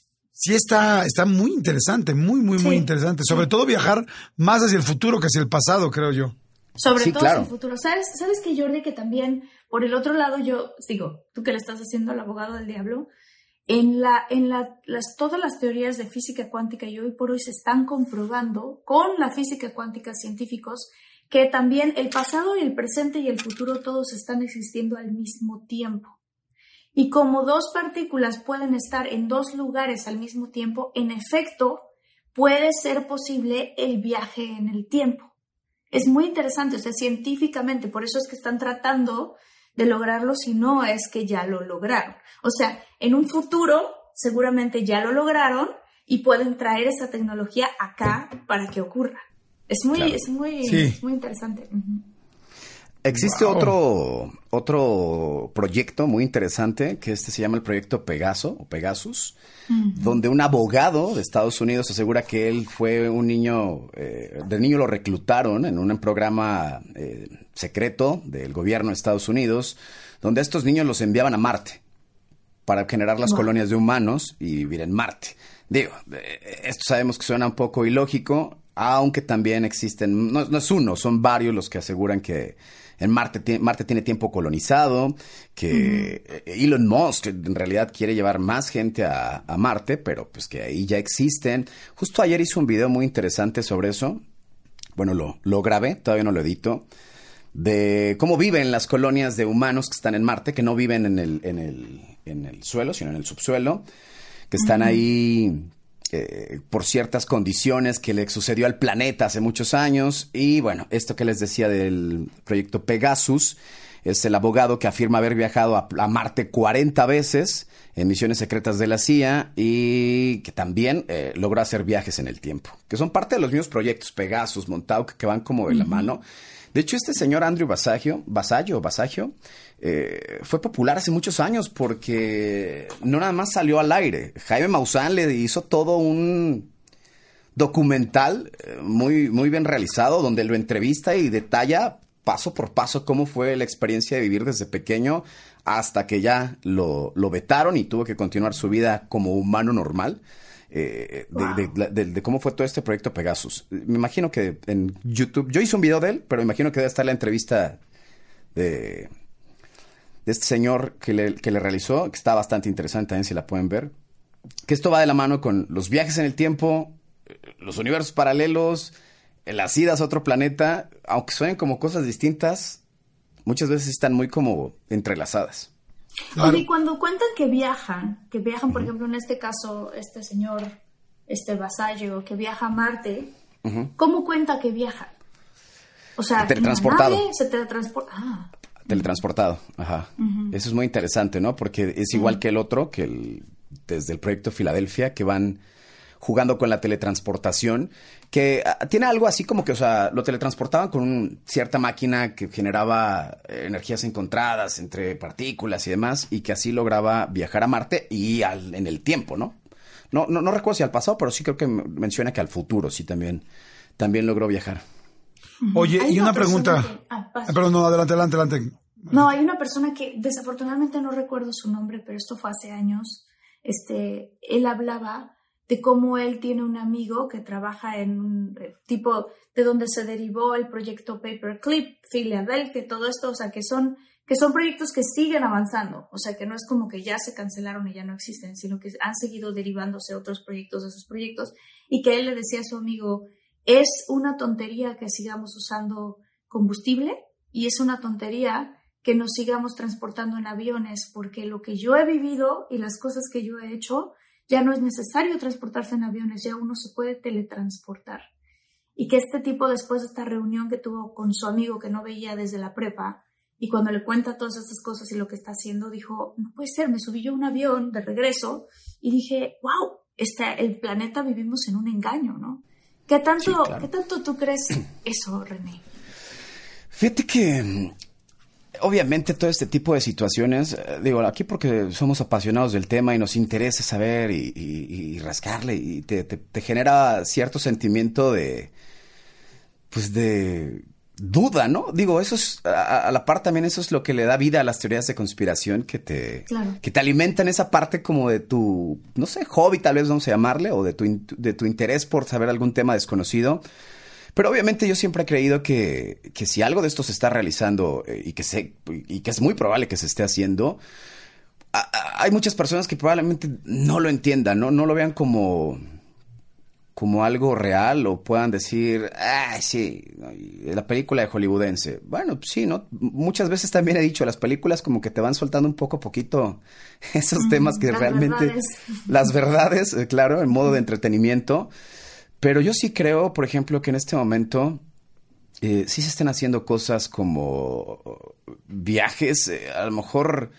Sí está, está muy interesante, muy, muy, sí. muy interesante, sobre todo viajar más hacia el futuro que hacia el pasado, creo yo. Sobre sí, todo claro. en el futuro. ¿Sabes, ¿Sabes que Jordi, que también, por el otro lado, yo digo, tú que le estás haciendo al abogado del diablo, en la, en la, las, todas las teorías de física cuántica y hoy por hoy se están comprobando con la física cuántica científicos que también el pasado y el presente y el futuro todos están existiendo al mismo tiempo. Y como dos partículas pueden estar en dos lugares al mismo tiempo, en efecto, puede ser posible el viaje en el tiempo. Es muy interesante, o sea, científicamente, por eso es que están tratando de lograrlo, si no es que ya lo lograron. O sea, en un futuro seguramente ya lo lograron y pueden traer esa tecnología acá para que ocurra. Es muy, claro. es muy, sí. es muy interesante. Uh-huh. Existe wow. otro, otro proyecto muy interesante, que este se llama el proyecto Pegaso, o Pegasus, uh-huh. donde un abogado de Estados Unidos asegura que él fue un niño, eh, de niño lo reclutaron en un programa eh, secreto del gobierno de Estados Unidos, donde estos niños los enviaban a Marte para generar las wow. colonias de humanos y vivir en Marte. Digo, eh, esto sabemos que suena un poco ilógico, aunque también existen, no, no es uno, son varios los que aseguran que en Marte, Marte tiene tiempo colonizado, que uh-huh. Elon Musk en realidad quiere llevar más gente a, a Marte, pero pues que ahí ya existen. Justo ayer hice un video muy interesante sobre eso. Bueno, lo, lo grabé, todavía no lo edito, de cómo viven las colonias de humanos que están en Marte, que no viven en el, en el, en el suelo, sino en el subsuelo, que están uh-huh. ahí... Eh, por ciertas condiciones que le sucedió al planeta hace muchos años. Y bueno, esto que les decía del proyecto Pegasus, es el abogado que afirma haber viajado a, a Marte cuarenta veces en misiones secretas de la C I A y que también eh, logró hacer viajes en el tiempo, que son parte de los mismos proyectos Pegasus, Montauk, que van como de la uh-huh. mano. De hecho, este señor Andrew Basaggio, Basaggio, Basaggio eh, fue popular hace muchos años porque no nada más salió al aire. Jaime Maussan le hizo todo un documental eh, muy, muy bien realizado, donde lo entrevista y detalla paso por paso cómo fue la experiencia de vivir desde pequeño hasta que ya lo, lo vetaron y tuvo que continuar su vida como humano normal. Eh, de, wow. de, de, de, de cómo fue todo este proyecto Pegasus. Me imagino que en YouTube, yo hice un video de él, pero me imagino que debe estar la entrevista de, de este señor que le, que le realizó, que está bastante interesante también si la pueden ver, que esto va de la mano con los viajes en el tiempo, los universos paralelos, las idas a otro planeta, aunque suenen como cosas distintas, muchas veces están muy como entrelazadas. Claro. Oye, cuando cuentan que viajan, que viajan, por uh-huh. ejemplo, en este caso, este señor, este Basaggio, que viaja a Marte, uh-huh. ¿cómo cuenta que viaja? O sea, teletransportado. ¿en la nave se teletransporta? Ah. Teletransportado, ajá. Uh-huh. Eso es muy interesante, ¿no? Porque es igual uh-huh. que el otro, que el, desde el proyecto Filadelfia, que van jugando con la teletransportación, que uh, tiene algo así como que, o sea, lo teletransportaban con un, cierta máquina que generaba eh, energías encontradas entre partículas y demás, y que así lograba viajar a Marte y al, en el tiempo, ¿no? No, no, no recuerdo si al pasado, pero sí creo que menciona que al futuro sí también, también logró viajar. Oye, y una, una pregunta. Que... Ah, ah, perdón, no, adelante, adelante, adelante. No, hay una persona que desafortunadamente no recuerdo su nombre, pero esto fue hace años. Este, él hablaba de cómo él tiene un amigo que trabaja en un tipo de donde se derivó el proyecto Paperclip, Filadelfia, todo esto, o sea, que son, que son proyectos que siguen avanzando, o sea, que no es como que ya se cancelaron y ya no existen, sino que han seguido derivándose otros proyectos de esos proyectos, y que él le decía a su amigo, es una tontería que sigamos usando combustible y es una tontería que nos sigamos transportando en aviones, porque lo que yo he vivido y las cosas que yo he hecho, ya no es necesario transportarse en aviones, ya uno se puede teletransportar. Y que este tipo, después de esta reunión que tuvo con su amigo que no veía desde la prepa, y cuando le cuenta todas estas cosas y lo que está haciendo, dijo, no puede ser, me subí yo a un avión de regreso y dije, wow, este, el planeta vivimos en un engaño, ¿no? ¿Qué tanto, sí, claro. ¿Qué tanto tú crees eso, René? Fíjate que obviamente todo este tipo de situaciones, digo, aquí porque somos apasionados del tema y nos interesa saber y, y, y rascarle y te, te, te genera cierto sentimiento de, pues de duda, ¿no? Digo, eso es, a, a la par también eso es lo que le da vida a las teorías de conspiración que te, claro. que te alimentan esa parte como de tu, no sé, hobby tal vez vamos a llamarle, o de tu, de tu interés por saber algún tema desconocido. Pero obviamente yo siempre he creído que, que si algo de esto se está realizando eh, y, que se, y que es muy probable que se esté haciendo, a, a, hay muchas personas que probablemente no lo entiendan, ¿no? No lo vean como, como algo real o puedan decir, ah, sí, la película de hollywoodense. Bueno, sí, ¿no? Muchas veces también he dicho, las películas como que te van soltando un poco a poquito esos mm, temas que las realmente... Verdades. Las verdades, eh, claro, en modo de entretenimiento. Pero yo sí creo, por ejemplo, que en este momento eh, sí se están haciendo cosas como viajes, eh, a lo mejor,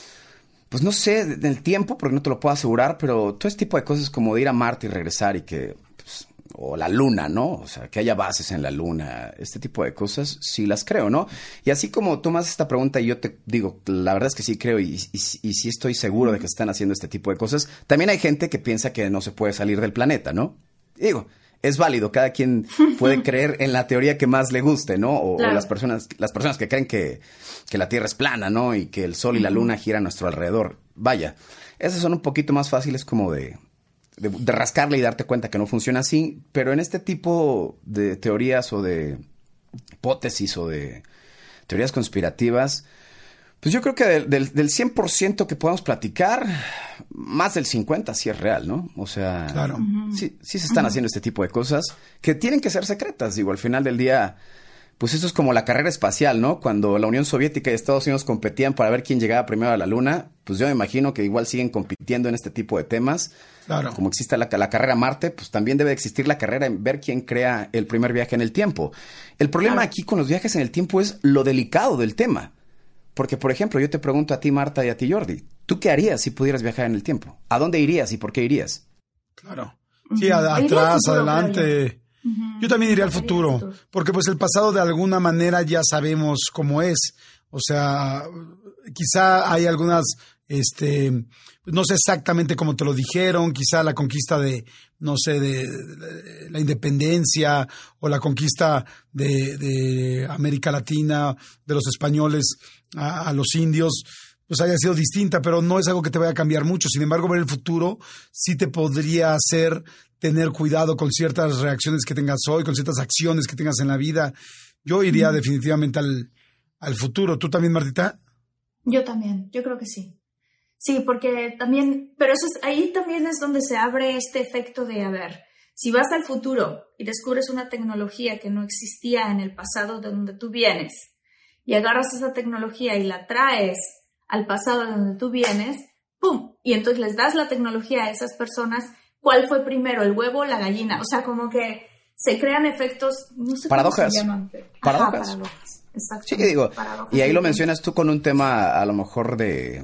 pues no sé, del tiempo, porque no te lo puedo asegurar, pero todo este tipo de cosas como de ir a Marte y regresar y que, pues, o la Luna, ¿no? O sea, que haya bases en la Luna, este tipo de cosas, sí las creo, ¿no? Y así como tú me haces esta pregunta y yo te digo, la verdad es que sí creo y, y, y sí estoy seguro de que están haciendo este tipo de cosas. También hay gente que piensa que no se puede salir del planeta, ¿no? Digo, es válido, cada quien puede creer en la teoría que más le guste, ¿no? O, claro. o las personas, las personas que creen que, que la Tierra es plana, ¿no? Y que el Sol y la Luna giran a nuestro alrededor. Vaya, esas son un poquito más fáciles como de, de, de rascarle y darte cuenta que no funciona así, pero en este tipo de teorías o de hipótesis o de teorías conspirativas, pues yo creo que del, del, del cien por ciento que podamos platicar, más del cincuenta por ciento sí es real, ¿no? O sea, claro. sí, sí se están uh-huh. haciendo este tipo de cosas que tienen que ser secretas. Digo, al final del día, pues eso es como la carrera espacial, ¿no? Cuando la Unión Soviética y Estados Unidos competían para ver quién llegaba primero a la Luna, pues yo me imagino que igual siguen compitiendo en este tipo de temas. Claro. Como existe la, la carrera a Marte, pues también debe existir la carrera en ver quién crea el primer viaje en el tiempo. El problema claro. aquí con los viajes en el tiempo es lo delicado del tema. Porque, por ejemplo, yo te pregunto a ti, Marta, y a ti, Jordi, ¿tú qué harías si pudieras viajar en el tiempo? ¿A dónde irías y por qué irías? Claro. Sí, a, atrás, futuro, adelante. Yo. Uh-huh. yo también iría al futuro, futuro, porque pues el pasado de alguna manera ya sabemos cómo es. O sea, quizá hay algunas, este, no sé exactamente cómo te lo dijeron, quizá la conquista de, no sé, de, de la independencia o la conquista de, de América Latina, de los españoles a, a los indios, pues haya sido distinta, pero no es algo que te vaya a cambiar mucho. Sin embargo, ver el futuro sí te podría hacer tener cuidado con ciertas reacciones que tengas hoy, con ciertas acciones que tengas en la vida. Yo iría mm. definitivamente al, al futuro. ¿Tú también, Martita? Yo también, yo creo que sí. Sí, porque también, pero eso es, ahí también es donde se abre este efecto de, a ver, si vas al futuro y descubres una tecnología que no existía en el pasado de donde tú vienes y agarras esa tecnología y la traes al pasado de donde tú vienes, ¡pum! Y entonces les das la tecnología a esas personas, ¿cuál fue primero, el huevo o la gallina? O sea, como que se crean efectos, no sé paradojas. cómo se llaman. Pero, paradojas. Ajá, paradojas. Exacto. Sí, digo, paradojas y ahí lo mencionas tú con un tema a lo mejor de...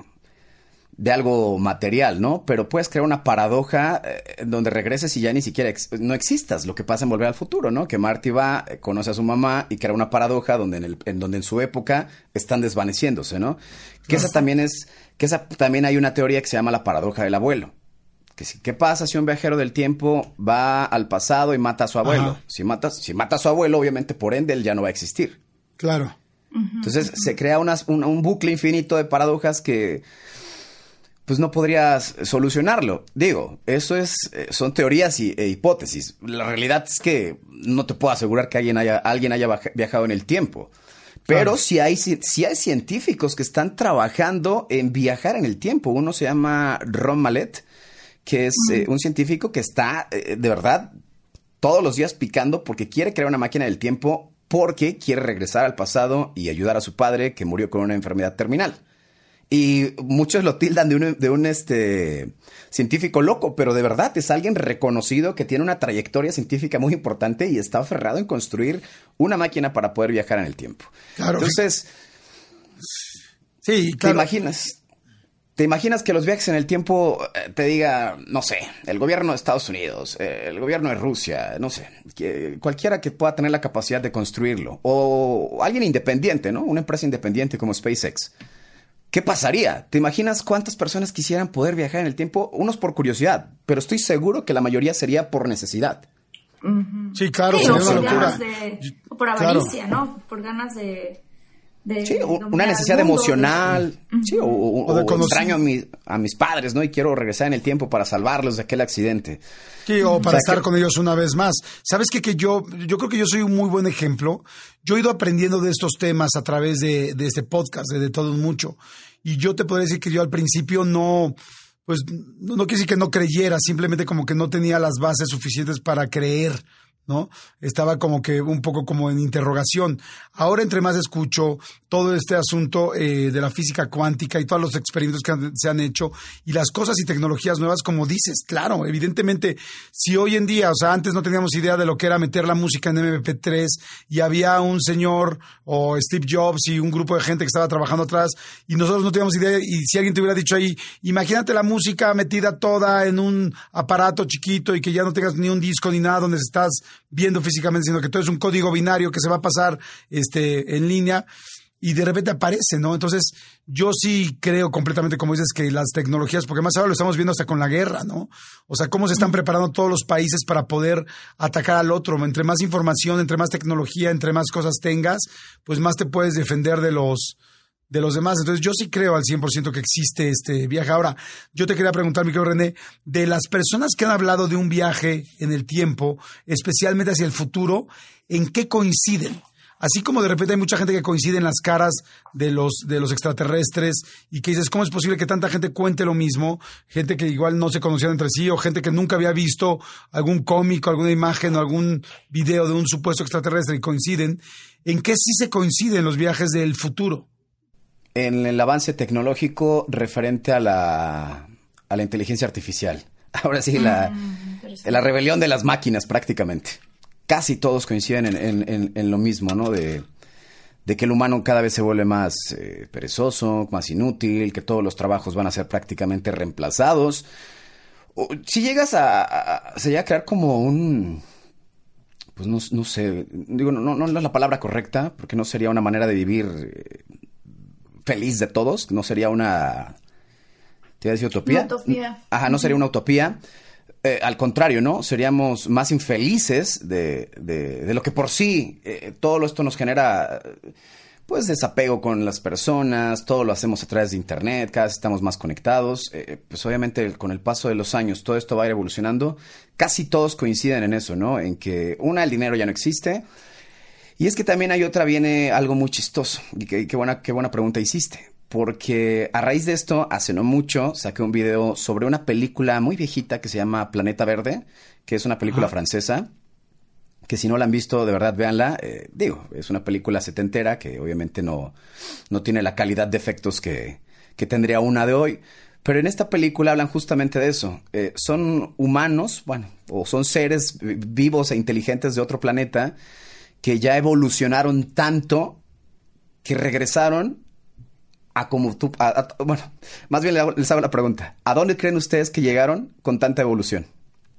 de algo material, ¿no? Pero puedes crear una paradoja eh, donde regreses y ya ni siquiera ex- no existas. Lo que pasa en Volver al Futuro, ¿no? Que Marty va, eh, conoce a su mamá y crea una paradoja donde en, el, en donde en su época están desvaneciéndose, ¿no? Que esa también es, que esa también hay una teoría que se llama la paradoja del abuelo. Que si, ¿qué pasa si un viajero del tiempo va al pasado y mata a su abuelo? Ajá. Si mata, si mata a su abuelo, obviamente por ende él ya no va a existir. Claro. Entonces uh-huh. se crea unas, un, un bucle infinito de paradojas que pues no podrías solucionarlo. Digo, eso es, son teorías y, e hipótesis. La realidad es que no te puedo asegurar que alguien haya, alguien haya viajado en el tiempo. Pero claro. sí hay, sí hay científicos que están trabajando en viajar en el tiempo. Uno se llama Ron Mallett, que es uh-huh. eh, un científico que está, eh, de verdad, todos los días picando porque quiere crear una máquina del tiempo porque quiere regresar al pasado y ayudar a su padre que murió con una enfermedad terminal. Y muchos lo tildan de un, de un este, científico loco, pero de verdad es alguien reconocido que tiene una trayectoria científica muy importante y está aferrado en construir una máquina para poder viajar en el tiempo. Claro. Entonces, sí, claro. ¿Te imaginas? ¿Te imaginas que los viajes en el tiempo eh, te diga, no sé, el gobierno de Estados Unidos, eh, el gobierno de Rusia, no sé, que, cualquiera que pueda tener la capacidad de construirlo, o alguien independiente, ¿no? Una empresa independiente como SpaceX. ¿Qué pasaría? ¿Te imaginas cuántas personas quisieran poder viajar en el tiempo? Unos por curiosidad, pero estoy seguro que la mayoría sería por necesidad. Uh-huh. Sí, claro, sí, sería o una por locura. Ganas de, o por avaricia, claro. ¿no? Por ganas de... de sí, una necesidad mundo, emocional. De... Sí, o, o, o, de o extraño a, mi, a mis padres, ¿no? Y quiero regresar en el tiempo para salvarlos de aquel accidente. Sí, o para o sea, estar que... con ellos una vez más. ¿Sabes qué? Que yo, yo creo que yo soy un muy buen ejemplo. Yo he ido aprendiendo de estos temas a través de, de este podcast, de, de Todo Un Mucho. Y yo te podría decir que yo al principio no, pues no, no quiero decir que no creyera, simplemente como que no tenía las bases suficientes para creer, ¿no? Estaba como que un poco como en interrogación. Ahora entre más escucho todo este asunto eh, de la física cuántica y todos los experimentos que han, se han hecho y las cosas y tecnologías nuevas, como dices, claro, evidentemente, si hoy en día, o sea, antes no teníamos idea de lo que era meter la música en eme pe tres y había un señor o Steve Jobs y un grupo de gente que estaba trabajando atrás y nosotros no teníamos idea, y si alguien te hubiera dicho ahí, imagínate la música metida toda en un aparato chiquito y que ya no tengas ni un disco ni nada donde estás viendo físicamente, sino que todo es un código binario que se va a pasar este, en línea y de repente aparece, ¿no? Entonces, yo sí creo completamente, como dices, que las tecnologías, porque más ahora lo estamos viendo hasta con la guerra, ¿no? O sea, cómo se están preparando todos los países para poder atacar al otro. Entre más información, entre más tecnología, entre más cosas tengas, pues más te puedes defender de los... de los demás. Entonces yo sí creo al cien por ciento que existe este viaje. Ahora, yo te quería preguntar, mi querido René, de las personas que han hablado de un viaje en el tiempo, especialmente hacia el futuro, ¿en qué coinciden? Así como de repente hay mucha gente que coincide en las caras de los, de los extraterrestres y que dices, ¿cómo es posible que tanta gente cuente lo mismo? Gente que igual no se conocían entre sí o gente que nunca había visto algún cómic, alguna imagen o algún video de un supuesto extraterrestre y coinciden. ¿En qué sí se coinciden los viajes del futuro? En el avance tecnológico referente a la, a la inteligencia artificial. Ahora sí, la, mm, la rebelión de las máquinas prácticamente. Casi todos coinciden en, en, en, en lo mismo, ¿no? De, de que el humano cada vez se vuelve más eh, perezoso, más inútil, que todos los trabajos van a ser prácticamente reemplazados. O, si llegas a, a, a... se llega a crear como un... Pues no, no sé, digo, no, no, no es la palabra correcta, porque no sería una manera de vivir... Eh, feliz de todos, no sería una... ¿Te iba a decir utopía? Una utopía. Ajá, no sería una utopía. Eh, al contrario, ¿no? Seríamos más infelices de, de, de lo que por sí eh, todo esto nos genera, pues, desapego con las personas, todo lo hacemos a través de internet, cada vez estamos más conectados. Eh, pues, obviamente, con el paso de los años, todo esto va a ir evolucionando. Casi todos coinciden en eso, ¿no? En que, una, el dinero ya no existe. Y es que también hay otra, viene algo muy chistoso. Y qué, qué buena, qué buena pregunta hiciste. Porque a raíz de esto, hace no mucho, saqué un video sobre una película muy viejita que se llama Planeta Verde, que es una película Ajá. francesa, que si no la han visto, de verdad, véanla. Eh, digo, es una película setentera que obviamente no, no tiene la calidad de efectos que, que tendría una de hoy. Pero en esta película hablan justamente de eso. Eh, son humanos, bueno, o son seres vivos e inteligentes de otro planeta que ya evolucionaron tanto que regresaron a como tú... A, a, bueno, más bien les hago la pregunta. ¿A dónde creen ustedes que llegaron con tanta evolución?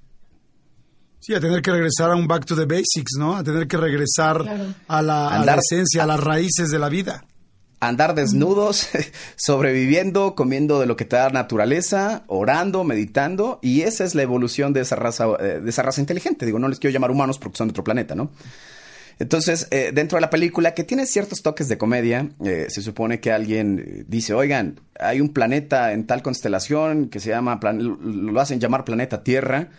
Sí, a tener que regresar a un back to the basics, ¿no? A tener que regresar claro. a, la, Andar, a la esencia, a, a las raíces de la vida. Andar desnudos, sobreviviendo, comiendo de lo que te da la naturaleza, orando, meditando. Y esa es la evolución de esa raza, de esa raza inteligente. Digo, no les quiero llamar humanos porque son de otro planeta, ¿no? Entonces, eh, dentro de la película, que tiene ciertos toques de comedia, eh, se supone que alguien dice, oigan, hay un planeta en tal constelación que se llama, plan- lo hacen llamar planeta Tierra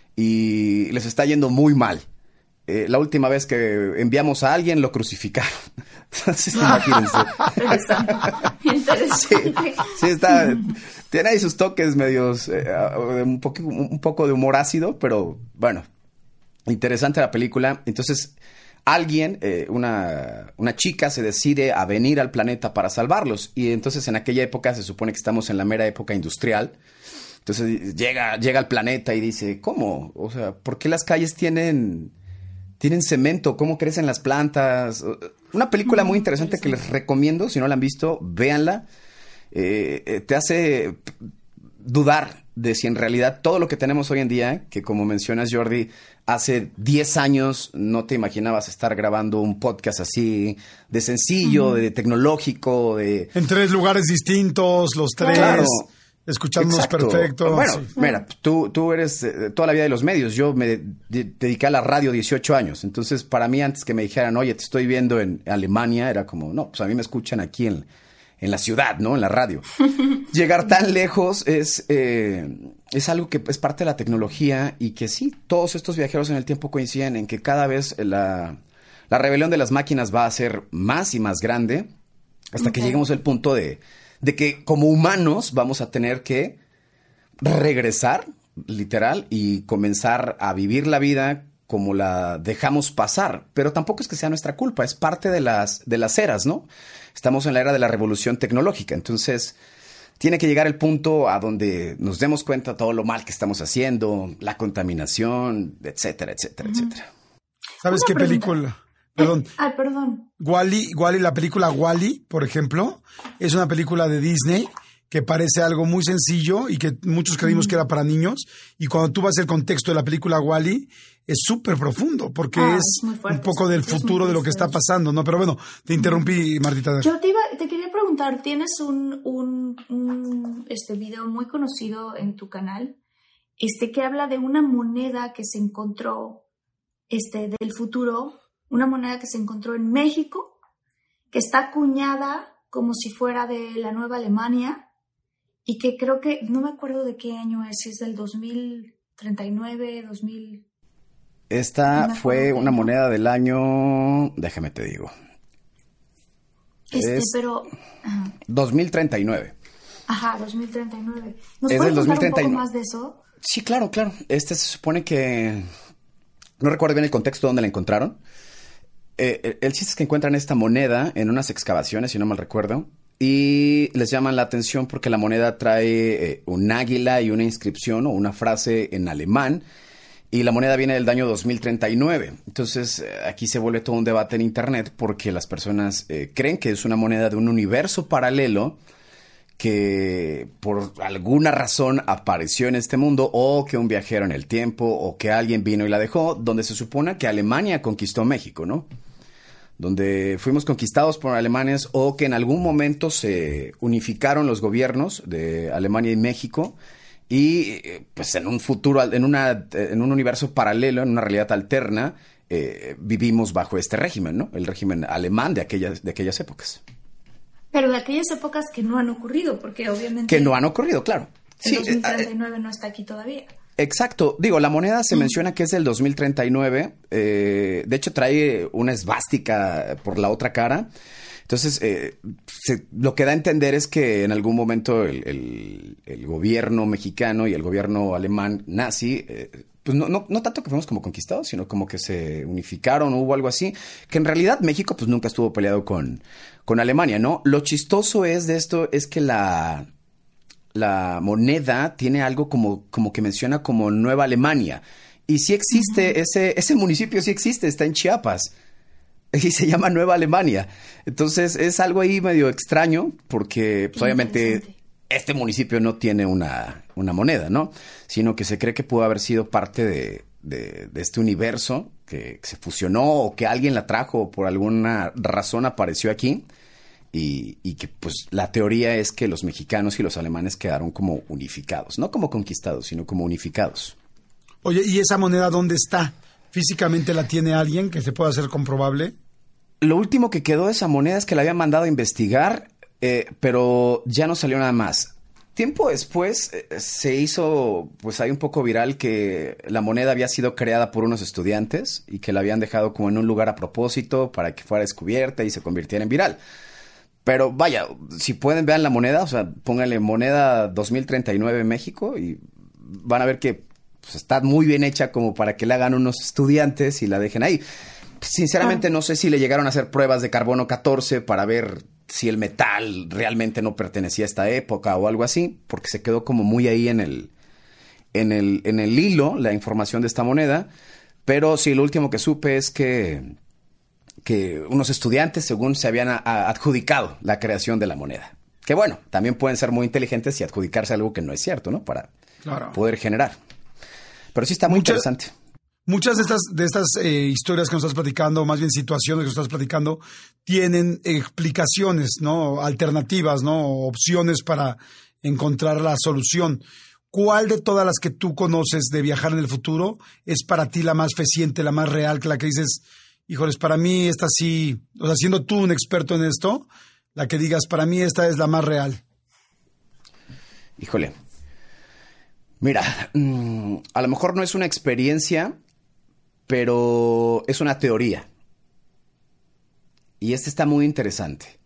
y les está yendo muy mal. Eh, la última vez que enviamos a alguien lo crucificaron. Entonces, imagínense. Interesante. Interesante. Sí, sí, está, tiene ahí sus toques medios, eh, un, poco, un poco de humor ácido, pero bueno, interesante la película. Entonces... alguien, eh, una, una chica se decide a venir al planeta para salvarlos. Y entonces en aquella época se supone que estamos en la mera época industrial. Entonces llega, llega al planeta y dice, ¿cómo? O sea, ¿por qué las calles tienen, tienen cemento? ¿Cómo crecen las plantas? Una película muy interesante que les recomiendo. Si no la han visto, véanla. Eh, eh, te hace dudar de si en realidad todo lo que tenemos hoy en día, que como mencionas, Jordi, hace diez años no te imaginabas estar grabando un podcast así de sencillo, uh-huh. de tecnológico, de... En tres lugares distintos, los tres, claro. escuchándonos Exacto. perfecto. Bueno, sí. mira, tú, tú eres eh, toda la vida de los medios. Yo me de- dediqué a la radio dieciocho años. Entonces, para mí, antes que me dijeran, oye, te estoy viendo en Alemania, era como, no, pues a mí me escuchan aquí en... en la ciudad, ¿no? En la radio. Llegar tan lejos es, eh, es algo que es parte de la tecnología y que sí, todos estos viajeros en el tiempo coinciden en que cada vez la, la rebelión de las máquinas va a ser más y más grande hasta okay. que lleguemos al punto de, de que como humanos vamos a tener que regresar, literal, y comenzar a vivir la vida como la dejamos pasar. Pero tampoco es que sea nuestra culpa, es parte de las, de las eras, ¿no? Estamos en la era de la revolución tecnológica, entonces tiene que llegar el punto a donde nos demos cuenta de todo lo mal que estamos haciendo, la contaminación, etcétera, etcétera, uh-huh. etcétera. ¿Sabes Una qué pregunta. película? Perdón. Eh, ah, perdón. Wall-E, Wall-E, la película Wall-E, por ejemplo, es una película de Disney que parece algo muy sencillo y que muchos creímos mm. que era para niños. Y cuando tú vas al contexto de la película Wall-E, es súper profundo porque ah, es, es un poco del futuro de lo que está pasando, ¿no? Pero bueno, te interrumpí, Martita. Yo te, iba, te quería preguntar, tienes un, un, un este video muy conocido en tu canal este, que habla de una moneda que se encontró este, del futuro, una moneda que se encontró en México, que está acuñada como si fuera de la Nueva Alemania y que creo que, no me acuerdo de qué año es, si es del dos mil treinta y nueve, dos mil... Esta no fue una moneda del año, déjame te digo. Este, es pero... Ajá. dos mil treinta y nueve. Ajá, dos mil treinta y nueve. ¿Nos es puedes del contar un poco dos mil treinta y nueve. más de eso? Sí, claro, claro. Este se supone que... No recuerdo bien el contexto donde la encontraron. Eh, el, el chiste es que encuentran esta moneda en unas excavaciones, si no mal recuerdo. Y les llaman la atención porque la moneda trae eh, un águila y una inscripción o una frase en alemán. Y la moneda viene del año dos mil treinta y nueve. Entonces, eh, aquí se vuelve todo un debate en internet porque las personas eh, creen que es una moneda de un universo paralelo que por alguna razón apareció en este mundo, o que un viajero en el tiempo, o que alguien vino y la dejó, donde se supone que Alemania conquistó México, ¿no? Donde fuimos conquistados por alemanes, o que en algún momento se unificaron los gobiernos de Alemania y México. Y pues en un futuro, en, una, en un universo paralelo, en una realidad alterna, eh, vivimos bajo este régimen, ¿no? El régimen alemán de aquellas, de aquellas épocas. Pero de aquellas épocas que no han ocurrido, porque obviamente... Que no han ocurrido, claro. El sí, dos mil treinta y nueve eh, no está aquí todavía. Exacto. Digo, la moneda se mm. menciona que es del dos mil treinta y nueve. Eh, de hecho, trae una esvástica por la otra cara. Entonces, eh, se, lo que da a entender es que en algún momento el, el, el gobierno mexicano y el gobierno alemán nazi, eh, pues no, no, no tanto que fuimos como conquistados, sino como que se unificaron, hubo algo así, que en realidad México pues nunca estuvo peleado con, con Alemania, ¿no? Lo chistoso es de esto es que la, la moneda tiene algo como, como que menciona como Nueva Alemania. Y sí existe, uh-huh. ese, ese municipio sí existe, está en Chiapas. Y se llama Nueva Alemania. Entonces es algo ahí medio extraño porque pues, obviamente este municipio no tiene una, una moneda, ¿no? Sino que se cree que pudo haber sido parte de, de, de este universo que, que se fusionó o que alguien la trajo o por alguna razón apareció aquí. Y, y que pues la teoría es que los mexicanos y los alemanes quedaron como unificados. No como conquistados, sino como unificados. Oye, ¿y esa moneda dónde está? ¿Físicamente la tiene alguien que se pueda hacer comprobable? Lo último que quedó de esa moneda es que la habían mandado a investigar, eh, pero ya no salió nada más. Tiempo después eh, se hizo, pues hay un poco viral que la moneda había sido creada por unos estudiantes y que la habían dejado como en un lugar a propósito para que fuera descubierta y se convirtiera en viral. Pero vaya, si pueden vean la moneda, o sea, pónganle moneda dos mil treinta y nueve México y van a ver que pues, está muy bien hecha como para que la hagan unos estudiantes y la dejen ahí. Sinceramente, no sé si le llegaron a hacer pruebas de carbono catorce para ver si el metal realmente no pertenecía a esta época o algo así, porque se quedó como muy ahí en el, en el, en el hilo la información de esta moneda. Pero sí, lo último que supe es que, que unos estudiantes, según se habían a, a adjudicado la creación de la moneda. Que bueno, también pueden ser muy inteligentes y adjudicarse algo que no es cierto, ¿no? Para claro. poder generar. Pero sí está muy Mucha... interesante. Muchas de estas, de estas eh, historias que nos estás platicando, o más bien situaciones que nos estás platicando, tienen explicaciones, ¿no? Alternativas, ¿no? Opciones para encontrar la solución. ¿Cuál de todas las que tú conoces de viajar en el futuro es para ti la más fehaciente, la más real, que la que dices, híjoles, para mí esta sí, o sea, siendo tú un experto en esto, la que digas, para mí esta es la más real? Híjole. Mira, mmm, a lo mejor no es una experiencia, pero es una teoría. Y esta está muy interesante.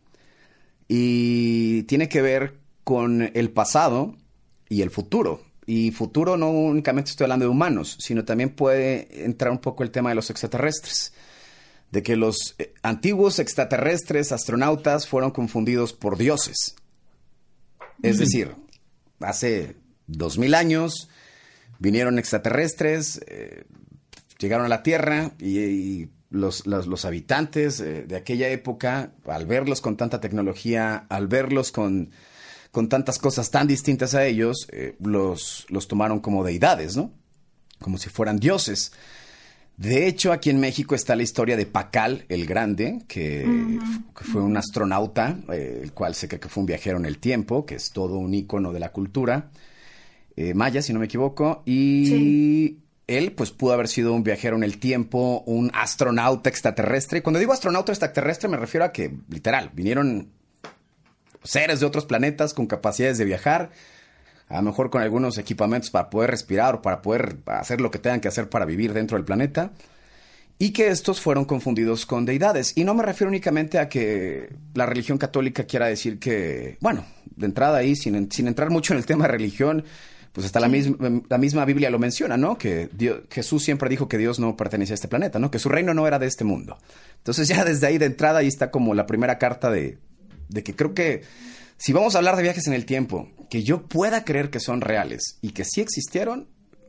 Y tiene que ver con el pasado y el futuro. Y futuro no únicamente estoy hablando de humanos, sino también puede entrar un poco el tema de los extraterrestres. De que los eh, antiguos extraterrestres astronautas fueron confundidos por dioses. Es sí. decir, hace dos mil años vinieron extraterrestres, eh, llegaron a la Tierra y, y los, los, los habitantes eh, de aquella época, al verlos con tanta tecnología, al verlos con, con tantas cosas tan distintas a ellos, eh, los, los tomaron como deidades, ¿no? Como si fueran dioses. De hecho, aquí en México está la historia de Pacal el Grande, que, uh-huh. que fue un astronauta, eh, el cual se cree que fue un viajero en el tiempo, que es todo un ícono de la cultura eh, maya, si no me equivoco, y... Sí. Él, pues, pudo haber sido un viajero en el tiempo, un astronauta extraterrestre. Y cuando digo astronauta extraterrestre me refiero a que, literal, vinieron seres de otros planetas con capacidades de viajar, a lo mejor con algunos equipamientos para poder respirar o para poder hacer lo que tengan que hacer para vivir dentro del planeta, y que estos fueron confundidos con deidades. Y no me refiero únicamente a que la religión católica quiera decir que, bueno, de entrada ahí, sin, sin entrar mucho en el tema de religión, pues hasta la misma, la misma Biblia lo menciona, ¿no? Que Dios, Jesús siempre dijo que Dios no pertenecía a este planeta, ¿no? Que su reino no era de este mundo. Entonces ya desde ahí de entrada ahí está como la primera carta de, de que creo que si vamos a hablar de viajes en el tiempo, que yo pueda creer que son reales y que sí existieron,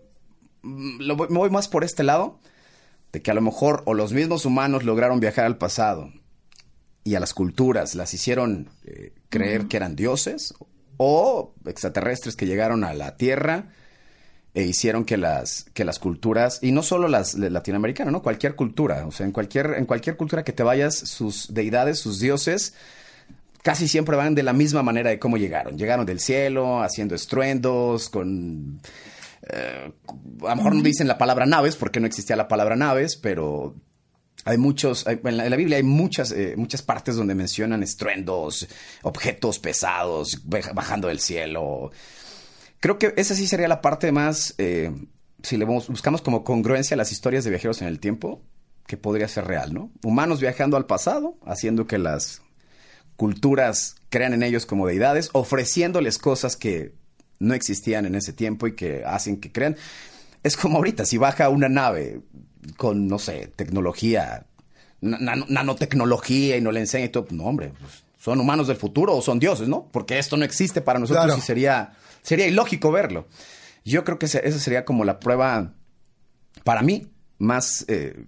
lo, me voy más por este lado, de que a lo mejor o los mismos humanos lograron viajar al pasado y a las culturas las hicieron eh, creer uh-huh. que eran dioses, o extraterrestres que llegaron a la Tierra e hicieron que las, que las culturas, y no solo las latinoamericanas, ¿no? Cualquier cultura, o sea, en cualquier, en cualquier cultura que te vayas, sus deidades, sus dioses, casi siempre van de la misma manera de cómo llegaron. Llegaron del cielo, haciendo estruendos, con... Eh, a lo mejor no dicen la palabra naves, porque no existía la palabra naves, pero... Hay muchos, hay, en, la, en la Biblia hay muchas, eh, muchas partes donde mencionan estruendos, objetos pesados, bajando del cielo. Creo que esa sí sería la parte más, eh, si le buscamos como congruencia a las historias de viajeros en el tiempo, que podría ser real, ¿no? Humanos viajando al pasado, haciendo que las culturas crean en ellos como deidades, ofreciéndoles cosas que no existían en ese tiempo y que hacen que crean. Es como ahorita, si baja una nave con, no sé, tecnología, nan- nanotecnología y no le enseña y todo, no, hombre, pues, ¿son humanos del futuro o son dioses, no? Porque esto no existe para nosotros claro. y sería, sería ilógico verlo. Yo creo que esa sería como la prueba, para mí, más eh,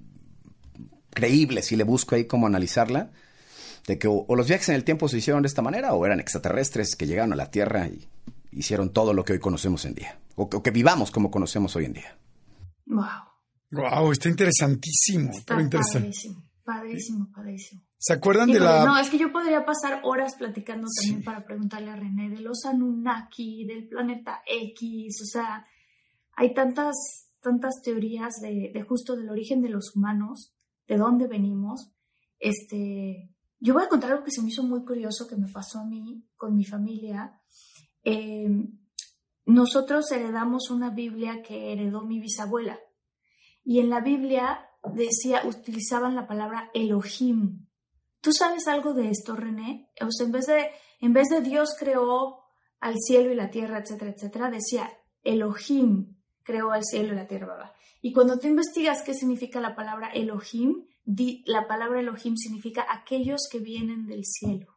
creíble, si le busco ahí cómo analizarla, de que o, o los viajes en el tiempo se hicieron de esta manera o eran extraterrestres que llegaron a la Tierra y hicieron todo lo que hoy conocemos en día. O, o que vivamos como conocemos hoy en día. Wow. Wow, está interesantísimo. Está interesante. padrísimo, padrísimo, padrísimo. ¿Se acuerdan Híjole, de la...? No, es que yo podría pasar horas platicando también sí. para preguntarle a René de los Anunnaki, del planeta X, o sea, hay tantas, tantas teorías de, de justo del origen de los humanos, de dónde venimos. Este, yo voy a contar algo que se me hizo muy curioso que me pasó a mí con mi familia. Eh, nosotros heredamos una Biblia que heredó mi bisabuela. Y en la Biblia decía, utilizaban la palabra Elohim. ¿Tú sabes algo de esto, René? O sea, en vez de, en vez de Dios creó al cielo y la tierra, etcétera, etcétera, decía Elohim creó al cielo y la tierra. Y cuando tú investigas qué significa la palabra Elohim, di, la palabra Elohim significa aquellos que vienen del cielo.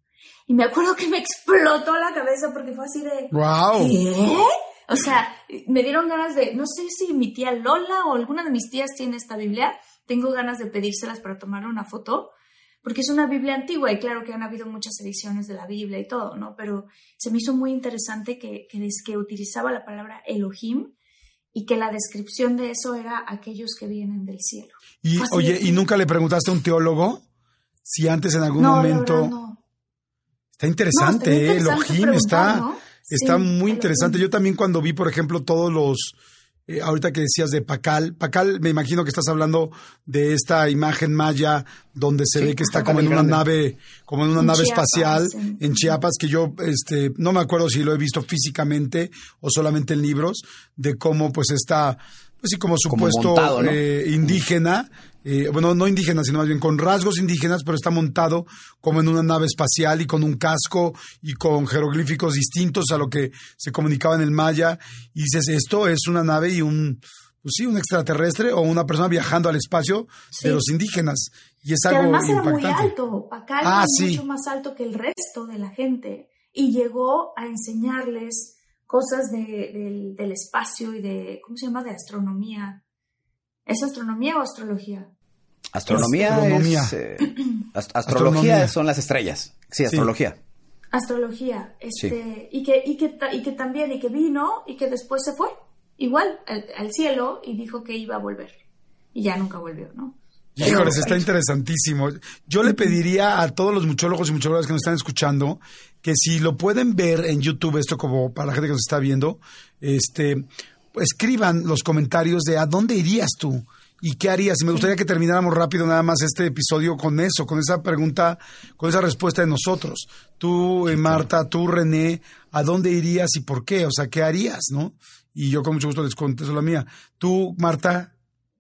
Y me acuerdo que me explotó la cabeza porque fue así de... ¡Wow! ¿Qué? O sea, me dieron ganas de... No sé si mi tía Lola o alguna de mis tías tiene esta Biblia. Tengo ganas de pedírselas para tomarle una foto. Porque es una Biblia antigua y claro que han habido muchas ediciones de la Biblia y todo, ¿no? Pero se me hizo muy interesante que, que, que utilizaba la palabra Elohim y que la descripción de eso era aquellos que vienen del cielo. Y oye, ¿y nunca le preguntaste a un teólogo si antes en algún no, momento... La verdad, no. Está interesante, no, ¿eh? Elohim está, ¿no? está sí, muy interesante. Elohim. Yo también cuando vi, por ejemplo, todos los... Eh, ahorita que decías de Pacal, Pacal, me imagino que estás hablando de esta imagen maya donde se sí, ve que está como en una grande. nave, como en una en nave Chiapas, espacial en, en Chiapas, que yo este no me acuerdo si lo he visto físicamente o solamente en libros, de cómo pues está, pues sí, como supuesto como montado, ¿no? eh, indígena, eh, bueno, no indígena, sino más bien con rasgos indígenas, pero está montado como en una nave espacial y con un casco y con jeroglíficos distintos a lo que se comunicaba en el maya. Y dices, esto es una nave y un, pues sí, un extraterrestre o una persona viajando al espacio sí. de los indígenas. Y es que algo además impactante. Era muy alto. Pacal ah, era sí. mucho más alto que el resto de la gente. Y llegó a enseñarles cosas de, de, del espacio y de, ¿cómo se llama? De astronomía. ¿Es astronomía o astrología? Astronomía, astronomía. Es... Eh, ast- astrología astronomía. Son las estrellas. Sí, astrología. Sí. Astrología. Este, sí. y, que, y, que, y que también, y que vino, y que después se fue. Igual, al, al cielo, y dijo que iba a volver. Y ya nunca volvió, ¿no? Híjoles, está interesantísimo. Yo le pediría a todos los muchólogos y muchólogas que nos están escuchando que si lo pueden ver en YouTube, esto como para la gente que nos está viendo, este, escriban los comentarios de a dónde irías tú y qué harías. Y me gustaría que termináramos rápido nada más este episodio con eso, con esa pregunta, con esa respuesta de nosotros. Tú, eh, Marta, tú, René, ¿a dónde irías y por qué? O sea, ¿qué harías, no? Y yo con mucho gusto les contesto la mía. Tú, Marta...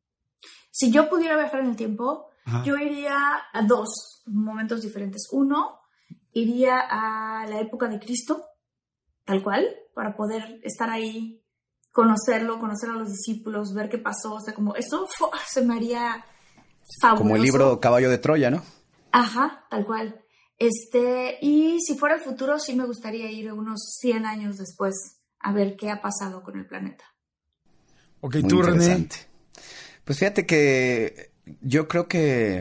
Si yo pudiera viajar en el tiempo, Ajá. yo iría a dos momentos diferentes. Uno, iría a la época de Cristo, tal cual, para poder estar ahí, conocerlo, conocer a los discípulos, ver qué pasó. O sea, como eso ¡fua! Se me haría fabuloso. Como el libro Caballo de Troya, ¿no? Ajá, tal cual. Este, y si fuera el futuro, sí me gustaría ir unos cien años después a ver qué ha pasado con el planeta. Ok, Muy tú, René. Pues fíjate que yo creo que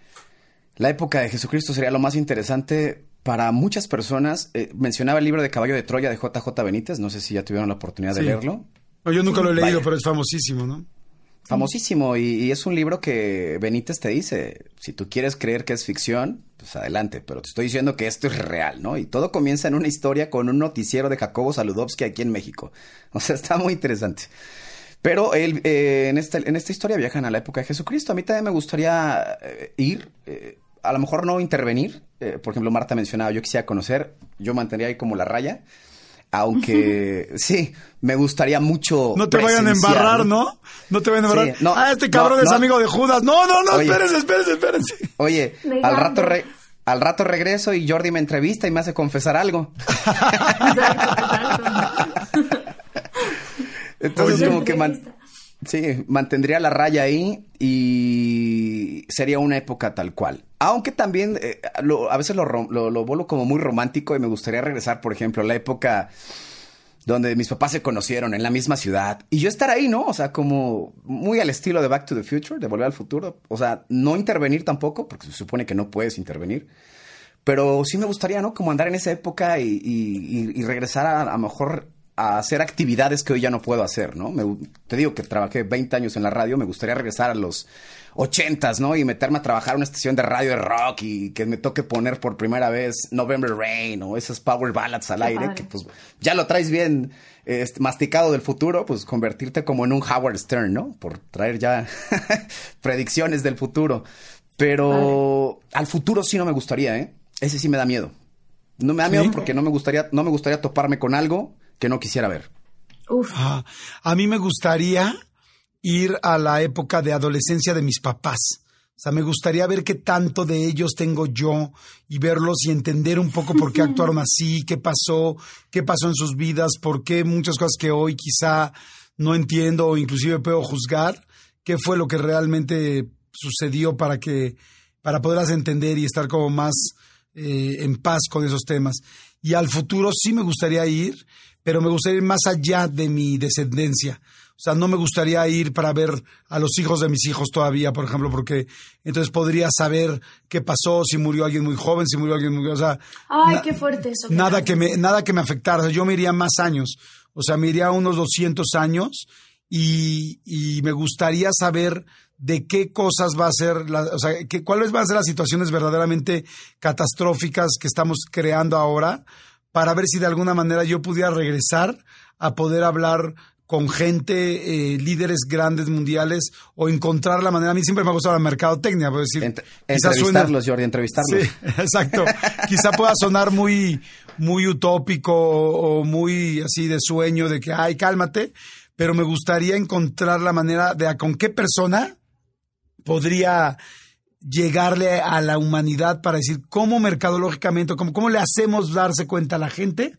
la época de Jesucristo sería lo más interesante para muchas personas. Eh, mencionaba el libro de Caballo de Troya de J J Benítez. No sé si ya tuvieron la oportunidad sí. de leerlo. No, yo nunca sí, lo he leído, vaya. pero es famosísimo, ¿no? Famosísimo. Y, y es un libro que Benítez te dice, si tú quieres creer que es ficción, pues adelante. Pero te estoy diciendo que esto es real, ¿no? Y todo comienza en una historia con un noticiero de Jacobo Saludowski aquí en México. O sea, está muy interesante. Pero él, eh, en, esta, en esta historia viajan a la época de Jesucristo. A mí también me gustaría eh, ir, eh, a lo mejor no intervenir. Eh, por ejemplo, Marta mencionaba, yo quisiera conocer, yo mantendría ahí como la raya. Aunque sí, me gustaría mucho. No te vayan a embarrar, ¿no? No te vayan a embarrar. Sí, no, ah, este cabrón no, es no. amigo de Judas. No, no, no, oye, espérense, espérense, espérense. Oye, al rato, re, al rato regreso y Jordi me entrevista y me hace confesar algo. Exacto, exacto. Entonces, como que man, sí, mantendría la raya ahí y sería una época tal cual. Aunque también eh, lo, a veces lo, lo, lo vuelvo como muy romántico y me gustaría regresar, por ejemplo, a la época donde mis papás se conocieron en la misma ciudad y yo estar ahí, ¿no? O sea, como muy al estilo de Back to the Future, de Volver al Futuro. O sea, no intervenir tampoco, porque se supone que no puedes intervenir. Pero sí me gustaría, ¿no? Como andar en esa época y, y, y regresar a, a lo mejor a hacer actividades que hoy ya no puedo hacer, ¿no? Me, te digo que trabajé veinte años en la radio, me gustaría regresar a los ochentas, ¿no? Y meterme a trabajar en una estación de radio de rock y que me toque poner por primera vez November Rain o esas power ballads al aire, que pues ya lo traes bien eh, masticado del futuro, pues convertirte como en un Howard Stern, ¿no? Por traer ya predicciones del futuro. Pero al futuro sí no me gustaría, ¿eh? Ese sí me da miedo. No me da miedo ¿Sí? porque no me gustaría, no me gustaría toparme con algo que no quisiera ver. Uf. Ah, a mí me gustaría ir a la época de adolescencia de mis papás. O sea, me gustaría ver qué tanto de ellos tengo yo y verlos y entender un poco por qué actuaron así, qué pasó, qué pasó en sus vidas, por qué muchas cosas que hoy quizá no entiendo o inclusive puedo juzgar qué fue lo que realmente sucedió para que para poderlas entender y estar como más eh, en paz con esos temas. Y al futuro sí me gustaría ir, pero me gustaría ir más allá de mi descendencia. O sea, no me gustaría ir para ver a los hijos de mis hijos todavía, por ejemplo, porque entonces podría saber qué pasó, si murió alguien muy joven, si murió alguien muy... O sea, Ay, na- qué fuerte eso. Nada que me, nada que me afectara. O sea, yo me iría más años. O sea, me iría unos doscientos años y, y me gustaría saber de qué cosas va a ser, la, o sea, que, cuáles van a ser las situaciones verdaderamente catastróficas que estamos creando ahora, para ver si de alguna manera yo pudiera regresar a poder hablar con gente, eh, líderes grandes mundiales, o encontrar la manera. A mí siempre me ha gustado la mercadotecnia, puedo decir. Ent- quizás entrevistarlos, suena- Jordi, entrevistarlos. Sí, exacto. Quizá pueda sonar muy, muy utópico o muy así de sueño, de que, ay, cálmate, pero me gustaría encontrar la manera de a con qué persona podría llegarle a la humanidad para decir cómo mercadológicamente, cómo, cómo le hacemos darse cuenta a la gente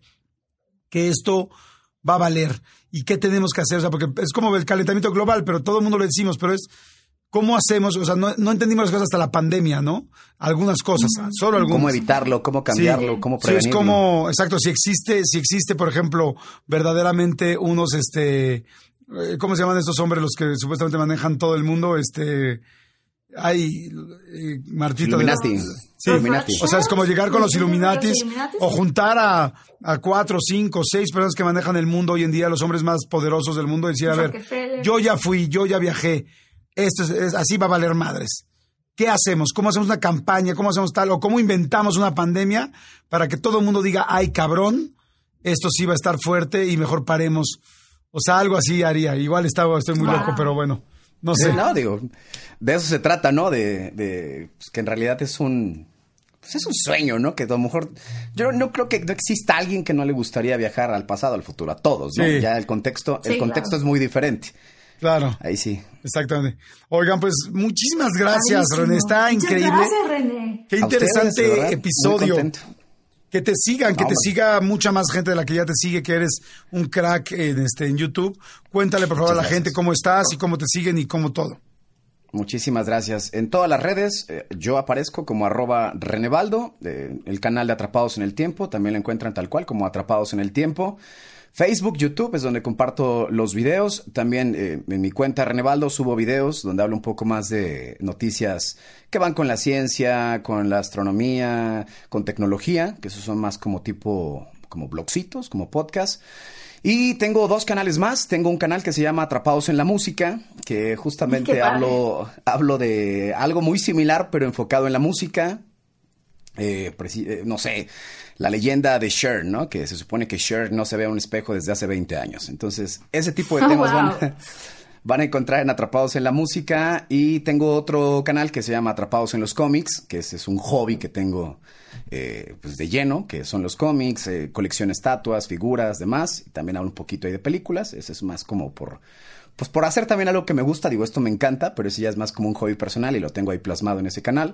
que esto va a valer y qué tenemos que hacer. O sea, porque es como el calentamiento global, pero todo el mundo lo decimos, pero es cómo hacemos. O sea, no, no entendimos las cosas hasta la pandemia, ¿no? Algunas cosas, solo algunas. Cómo evitarlo, cómo cambiarlo, Sí, cómo sí, prevenirlo. es como, exacto, si existe, si existe, por ejemplo, verdaderamente unos, este, eh, ¿cómo se llaman estos hombres los que supuestamente manejan todo el mundo? Este, hay, eh, Martito. de- Illuminati. Sí, Illuminati. o sea, es como llegar con los Illuminatis ¿Los Illuminatis? o juntar a, a cuatro, cinco, seis personas que manejan el mundo hoy en día, los hombres más poderosos del mundo, y decir, a ver, Rockefeller. yo ya fui, yo ya viajé, esto es, es- así va a valer madres. ¿Qué hacemos? ¿Cómo hacemos una campaña? ¿Cómo hacemos tal? ¿O cómo inventamos una pandemia para que todo el mundo diga, ay, cabrón, esto sí va a estar fuerte y mejor paremos? O sea, algo así haría. Igual estaba, estoy muy Wow. loco, pero bueno, no Sí, sé. no, digo, de eso se trata, ¿no? De, de pues, que en realidad es un, pues es un sueño, ¿no? Que a lo mejor, yo no creo que no exista alguien que no le gustaría viajar al pasado, al futuro, a todos, ¿no? Sí. Ya el contexto, el Sí, contexto claro. es muy diferente. Claro, Ahí sí. exactamente. Oigan, pues muchísimas gracias, Padrísimo. René. Está Muchas increíble. Gracias, René. Qué A ustedes, de interesante verdad, muy episodio. contento. Que te sigan, que No, te hombre. siga mucha más gente de la que ya te sigue, que eres un crack en, este, en YouTube. Cuéntale, por favor, Muchas a la gente gracias. cómo estás y cómo te siguen y cómo todo. Muchísimas gracias. En todas las redes eh, yo aparezco como arroba Renevaldo, eh, el canal de Atrapados en el Tiempo, también lo encuentran tal cual como Atrapados en el Tiempo. Facebook, YouTube es donde comparto los videos. También eh, en mi cuenta Renevaldo subo videos donde hablo un poco más de noticias que van con la ciencia, con la astronomía, con tecnología, que esos son más como tipo, como blogcitos, como podcast. Y tengo dos canales más. Tengo un canal que se llama Atrapados en la Música, que justamente Qué padre. hablo, hablo de algo muy similar, pero enfocado en la música. Eh, preci- eh, no sé, la leyenda de Cher, ¿no? Que se supone que Cher no se ve a un espejo desde hace veinte años. Entonces, ese tipo de Oh, temas wow. van, van a encontrar en Atrapados en la Música. Y tengo otro canal que se llama Atrapados en los Cómics, que ese es un hobby que tengo eh, pues de lleno, que son los cómics, eh, colección estatuas, figuras, demás. Y también hablo un poquito ahí de películas. Ese es más como por... Pues por hacer también algo que me gusta. Digo, esto me encanta, pero ese ya es más como un hobby personal y lo tengo ahí plasmado en ese canal.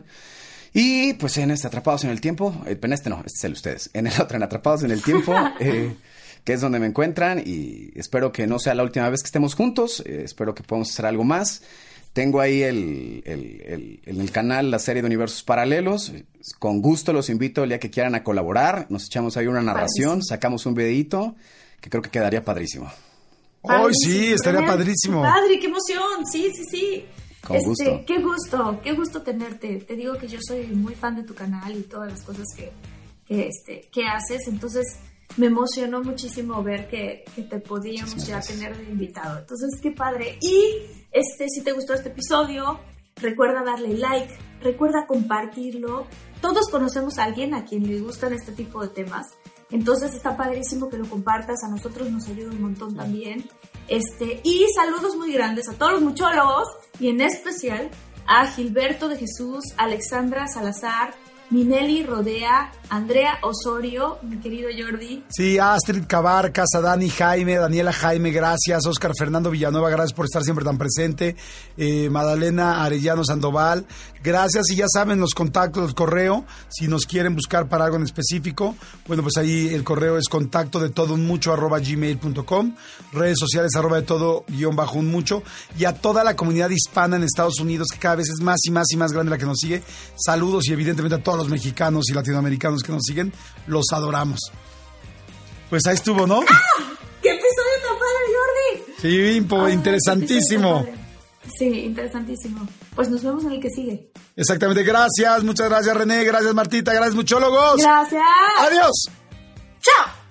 Y pues en este Atrapados en el Tiempo, eh, en este no, este es el de ustedes, en el otro, en Atrapados en el Tiempo, eh, que es donde me encuentran, y espero que no sea la última vez que estemos juntos, eh, espero que podamos hacer algo más. Tengo ahí el, el, el, en el canal la serie de Universos Paralelos, con gusto los invito el día que quieran a colaborar, nos echamos ahí una narración, Padrísimo. sacamos un videíto que creo que quedaría padrísimo. Hoy sí, Padrísimo, estaría René. padrísimo. Qué padre, qué emoción. Sí, sí, sí. Con Este, gusto. Qué gusto, qué gusto tenerte. Te digo que yo soy muy fan de tu canal y todas las cosas que, que, este, que haces. Entonces, me emocionó muchísimo ver que, que te podíamos Muchísimas ya gracias. tener de invitado. Entonces, qué padre. Y este, si te gustó este episodio, recuerda darle like, recuerda compartirlo. Todos conocemos a alguien a quien le gustan este tipo de temas. Entonces está padrísimo que lo compartas, a nosotros nos ayuda un montón también. Este, y saludos muy grandes a todos los muchólogos y en especial a Gilberto de Jesús, Alexandra Salazar, Minelli Rodea, Andrea Osorio, mi querido Jordi. Sí, Astrid Cabarcas, a Dani Jaime, Daniela Jaime, gracias. Oscar Fernando Villanueva, gracias por estar siempre tan presente. Eh, Madalena Arellano Sandoval, Gracias, y ya saben los contactos del correo, si nos quieren buscar para algo en específico, bueno, pues ahí el correo es contacto de todo un mucho arroba gmail punto com, redes sociales arroba de todo guión bajo un mucho, y a toda la comunidad hispana en Estados Unidos, que cada vez es más y más y más grande la que nos sigue, saludos, y evidentemente a todos los mexicanos y latinoamericanos que nos siguen, los adoramos. Pues ahí estuvo, ¿no? ¡Ah! ¡Qué episodio tan padre, Jordi! Sí, impo, Ay, interesantísimo. Sí, interesantísimo. Pues nos vemos en el que sigue. Exactamente, gracias, muchas gracias René, gracias Martita, gracias muchólogos. Gracias. Adiós. Chao.